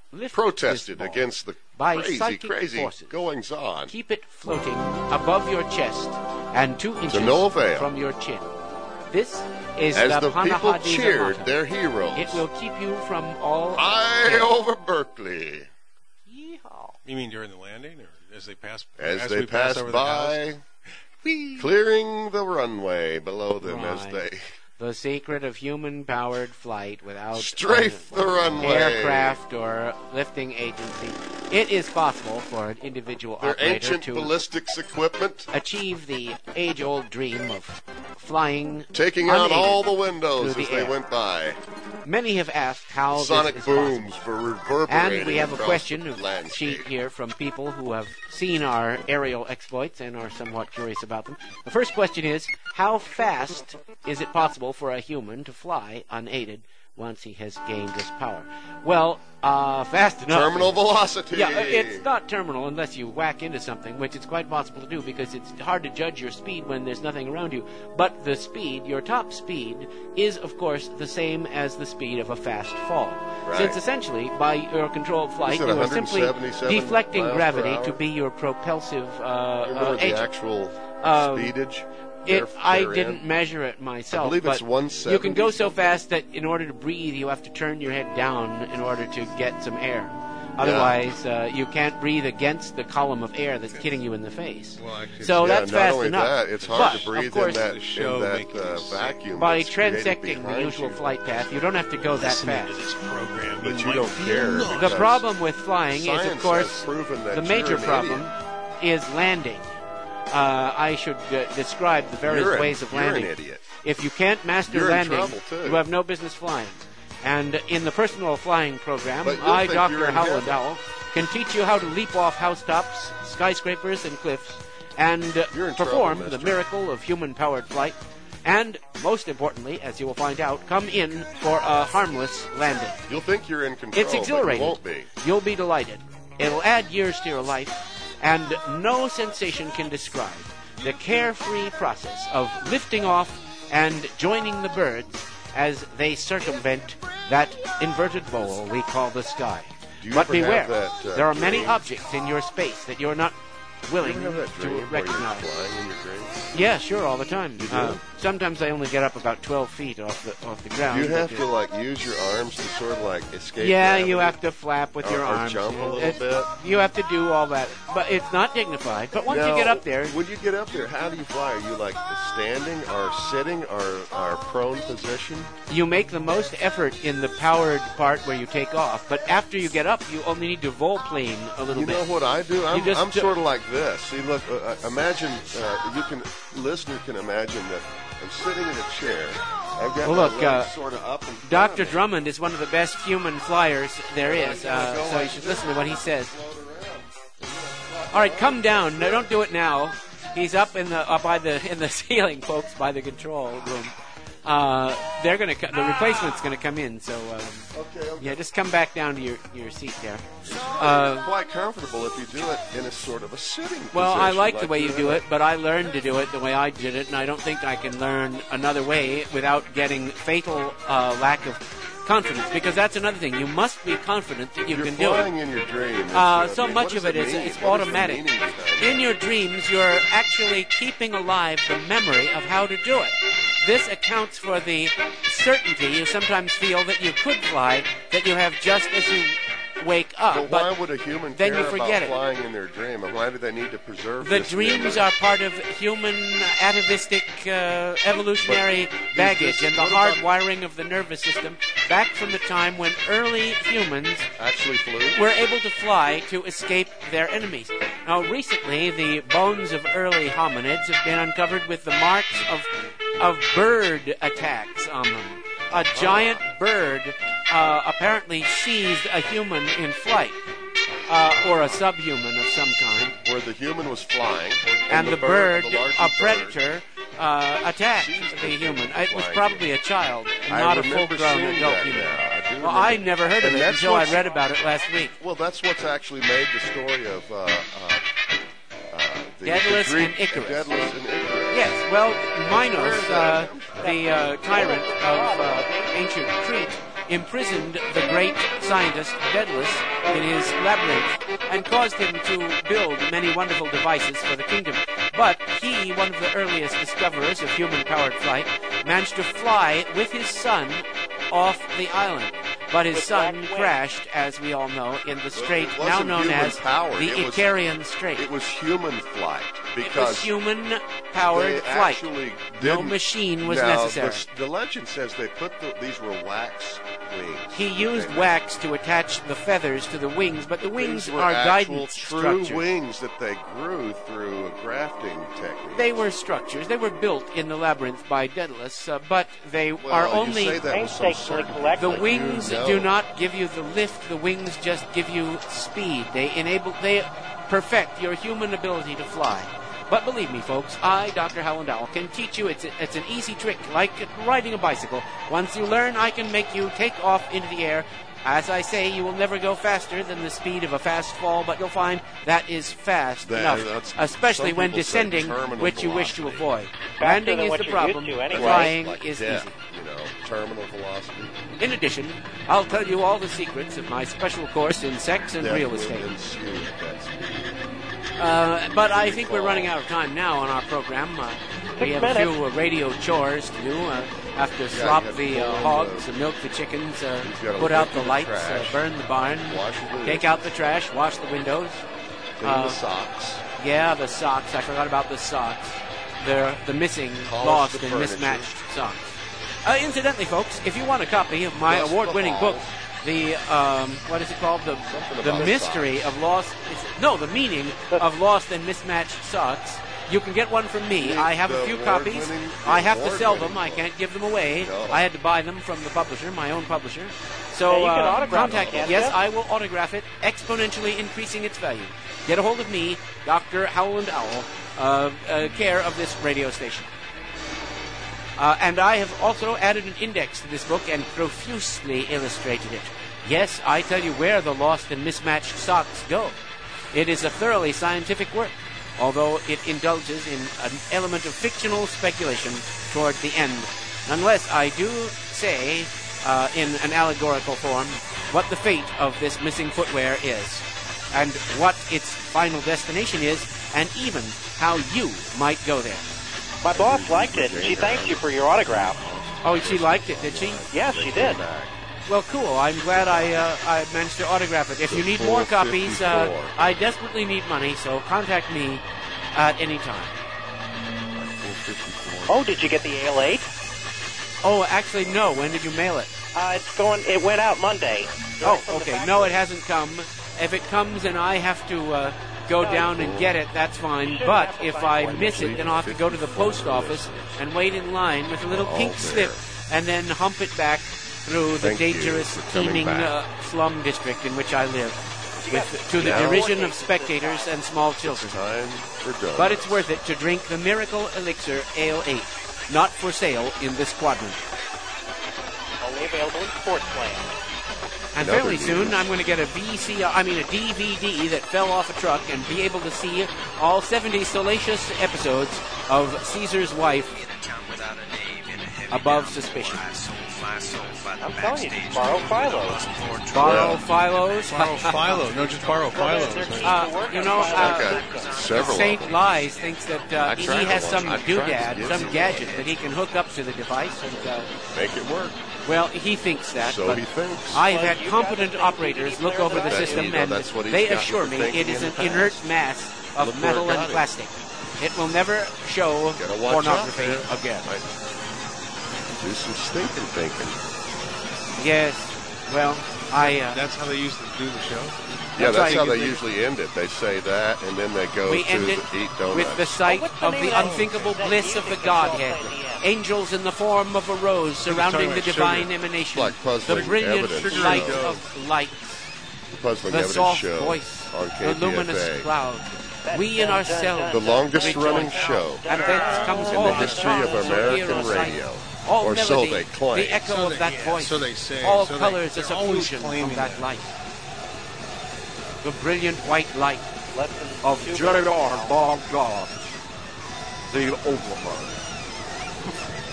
F: lift
B: protested
F: this ball
B: against the
F: by
B: crazy,
F: psychic
B: crazy
F: forces.
B: goings on.
F: Keep it floating above your chest and 2 inches
B: no avail.
F: from your chin. This is
B: As the people
F: Panahadi
B: cheered
F: Zamata.
B: their heroes.
F: It will keep you from all
B: High
F: death.
B: over Berkeley.
F: Yeehaw.
J: You mean during the landing, or as they pass?
B: As they
J: we pass
B: passed
J: over the house?
B: by, clearing the runway below them as
F: Right.
B: they
F: The secret of human-powered flight without
B: strafe the runway.
F: aircraft or lifting agency. It is possible for an individual
B: Their
F: operator
B: ancient
F: to
B: ballistics equipment,
F: achieve the age-old dream of flying
B: taking out
F: unaided
B: all the windows
F: through
B: as
F: the
B: they
F: air.
B: went by.
F: Many have asked how
B: Sonic
F: this is
B: booms
F: possible.
B: for reverberating
F: And we have a
B: across
F: question
B: the
F: of
B: landscape.
F: sheet here from people who have seen our aerial exploits and are somewhat curious about them. The first question is, how fast is it possible for a human to fly unaided once he has gained this power? Well, fast enough.
B: Terminal velocity.
F: Yeah, it's not terminal unless you whack into something, which it's quite possible to do because it's hard to judge your speed when there's nothing around you. But the speed, your top speed, is of course the same as the speed of a fast fall.
B: Right.
F: Since essentially, by your controlled flight,
B: You
F: you
B: said
F: are simply
B: 177
F: deflecting
B: miles per
F: gravity
B: hour?
F: to be your propulsive
B: Remember the
F: agent.
B: actual
F: Um,
B: speedage?
F: I
B: therein?
F: didn't measure it myself.
B: I believe it's
F: but
B: 170.
F: you can go so fast that in order to breathe, you have to turn your head down in order to get some air. Otherwise, you can't breathe against the column of air that's hitting you in the face.
J: Well, actually,
F: So
B: Yeah,
F: that's
B: not
F: fast
B: only
F: enough.
B: that, it's hard
F: But,
B: to breathe
F: of course,
B: in that,
J: show
B: vacuum.
F: by
B: that's created
F: transecting the
B: behind
F: usual
B: you.
F: flight path, you don't have to go that
G: Listening
F: fast.
G: to this program,
B: But you
G: might
B: don't
G: feel
B: care.
G: nuts.
F: The
B: because
F: problem with flying is,
B: science
F: of
B: has
F: course,
B: proven that
F: the
B: you're
F: major
B: an
F: problem
B: idiot.
F: is landing. I should describe the various ways of landing.
B: You're an idiot.
F: If you can't master
B: You're in
F: landing,
B: trouble, too.
F: you have no business flying. And in the personal flying program,
B: But you'll
F: I,
B: think you're
F: Dr.
B: in
F: Howell
B: heaven.
F: Dowell, can teach you how to leap off housetops, skyscrapers, and cliffs, and
B: You're in
F: perform
B: trouble,
F: the
B: mister.
F: miracle of human-powered flight. And, most importantly, as you will find out, come in for a harmless landing.
B: You'll think you're in control,
F: It's exhilarating.
B: but you won't be.
F: You'll be delighted. It'll add years to your life, and no sensation can describe the carefree process of lifting off and joining the birds as they circumvent that inverted bowl we call the sky.
B: Do you
F: But
B: ever
F: beware,
B: have that,
F: there are many
B: dream?
F: objects in your space that you're not willing
B: You ever have that
F: to
B: dream where you're
F: recognize.
B: flying in your dreams?
F: Yeah, sure, all the time.
B: You do?
F: Sometimes I only get up about 12 feet off the ground.
B: Do you have
F: but,
B: to use your arms to sort of escape?
F: yeah,
B: gravity?
F: you have to flap with your
B: or
F: arms.
B: jump a little
F: It-
B: bit.
F: You have to do all that, but it's not dignified. But once
B: Now,
F: you get up there,
B: when you get up there, how do you fly? Are you standing or sitting or prone position?
F: you make the most effort in the powered part where you take off. But after you get up, you only need to volplane a little
B: You
F: bit.
B: know what I do? I'm
F: just do-
B: sort of like this. See, look, imagine listener can imagine that I'm sitting in a chair. I've got
F: Well,
B: my
F: look,
B: legs sort of up. And
F: Dr. Drummond is one of the best human flyers there is, so you should listen to what he says. All right, come down. No, don't do it now. He's up in the ceiling, folks, by the control room. They're gonna the replacement's gonna come in. So
B: Okay.
F: yeah, just come back down to your seat there.
B: Quite comfortable if you do it in a sort of a sitting
F: Well, I
B: position,
F: like the way you
B: you're
F: do
B: in
F: it, but I learned to do it the way I did it, and I don't think I can learn another way without getting fatal lack of confidence, because that's another thing. You must be confident that you
B: You're
F: can do
B: flying
F: it.
B: in your dream.
F: So
B: What
F: much
B: does
F: of it is
B: mean?
F: it's
B: What is the
F: automatic.
B: meaning behind it?
F: In your dreams, you're actually keeping alive the memory of how to do it. This accounts for the certainty you sometimes feel that you could fly, that you have just as you wake up.
B: But why would a human
F: then
B: care
F: you forget
B: about
F: it.
B: flying in their dream? And why do they need to preserve
F: The
B: this
F: dreams
B: memory?
F: are part of human atavistic evolutionary
B: But is
F: baggage
B: this-
F: and the
B: what
F: hard
B: about-
F: wiring of the nervous system back from the time when early humans
B: Actually flew?
F: were able to fly to escape their enemies. Now, recently, the bones of early hominids have been uncovered with the marks of bird attacks on them. A giant bird apparently seized a human in flight, or a subhuman of some kind.
B: Where the human was flying.
F: And the bird,
B: the larger
F: a
B: bird,
F: predator, attacked the human. It was probably a child, not a
B: remember
F: full-grown
B: seeing
F: adult
B: that
F: human.
B: now. I do
F: Well,
B: remember.
F: I never heard of
B: And
F: it
B: that's
F: until I
B: what's-
F: read about it last week.
B: Well, that's what's actually made the story of
F: Daedalus and Icarus.
B: Daedalus and Icarus.
F: Yes, well, Minos, the tyrant of ancient Crete, imprisoned the great scientist Daedalus in his labyrinth and caused him to build many wonderful devices for the kingdom. But he, one of the earliest discoverers of human-powered flight, managed to fly with his son off the island. But his son crashed, as we all know, in the strait now known as the Icarian Strait.
B: It was human flight.
F: It was human-powered flight. No machine was necessary.
B: The legend says they put these were wax wings.
F: He used wax to attach the feathers to the wings, but the wings
B: were
F: are
B: actual
F: guidance
B: true
F: structures.
B: wings that they grew through a grafting technique.
F: They were structures. They were built in the labyrinth by Daedalus, but they are only...
B: You say that with some certainty.
F: The wings do not give you the lift. The wings just give you speed. They perfect your human ability to fly. But believe me, folks, I, Dr. Howland Owl, can teach you. It's an easy trick, like riding a bicycle. Once you learn, I can make you take off into the air. As I say, you will never go faster than the speed of a fast fall, but you'll find that is fast enough, especially when descending, which you wish to avoid. Landing is the problem. Flying is easy.
B: Terminal velocity.
F: In addition, I'll tell you all the secrets of my special course in sex and real estate. But I think we're running out of time now on our program. We have a few radio chores to do. Have to slop the hogs, milk the chickens, put out the lights, burn the barn, take out the trash, wash the windows.
B: Clean the socks.
F: Yeah, the socks. I forgot about the socks. They're the missing, lost, and mismatched socks. Incidentally, folks, if you want a copy of my award-winning book, the what is it called? The mystery of lost. The meaning of lost and mismatched socks. You can get one from me. I have a few copies. I have to sell them. I can't give them away. I had to buy them from the publisher, my own publisher. So
E: you can autograph
F: contact me. Yes, I will autograph it, exponentially increasing its value. Get a hold of me, Dr. Howland Owl, care of this radio station. And I have also added an index to this book and profusely illustrated it. Yes, I tell you where the lost and mismatched socks go. It is a thoroughly scientific work, although it indulges in an element of fictional speculation toward the end. Unless I do say, in an allegorical form, what the fate of this missing footwear is, and what its final destination is, and even how you might go there.
E: My boss liked it, and she thanked you for your autograph.
F: Oh, she liked it, did she?
E: Yes, she did.
F: Well, cool. I'm glad I managed to autograph it. If you need more copies, I desperately need money, so contact me at any time.
E: Oh, did you get the AL8?
F: Oh, actually, no. When did you mail it?
E: It went out Monday.
F: Oh, okay. No, it hasn't come. If it comes and I have to go down and get it, that's fine. But if I miss it, then I'll have to go to the post office and wait in line with a little pink slip and then hump it back through the dangerous, teeming slum district in which I live, to the derision of spectators and small children. But it's worth it to drink the Miracle Elixir Ale-8, not for sale in this quadrant.
E: Only available in Sportsland.
F: And fairly soon, I'm going to get a DVD that fell off a truck and be able to see all 70 salacious episodes of Caesar's Wife above suspicion.
E: I'm telling you, just borrow Philo's.
F: Borrow Philo's?
J: Borrow Philo. No, just borrow Philo's. Saint
F: Lies thinks that he has some doodad, some gadget that he can hook up to the device and
B: make it work.
F: Well, he thinks that.
B: So he thinks.
F: I have had competent operators look over the system, and they assure me it is an inert mass of metal and plastic. It will never show pornography again.
B: Do some stinking thinking.
F: Yes. Well,
J: That's how they used to do the show?
B: Yeah, that's how they usually end it. They say that, and then they go to eat donuts.
F: With the sight of the unthinkable bliss of the Godhead. Angels in the form of a rose surrounding the divine emanation. The brilliant light of light. The soft voice. The luminous cloud. We in ourselves.
B: The longest running show
F: and thence comes
B: in the history of American radio.
F: All
B: or
F: melody,
B: so they claim.
F: The echo of that voice.
J: So they say.
F: All colors, a suffusion from that light. The brilliant white light of J.R. Bob God, the Oklahoma.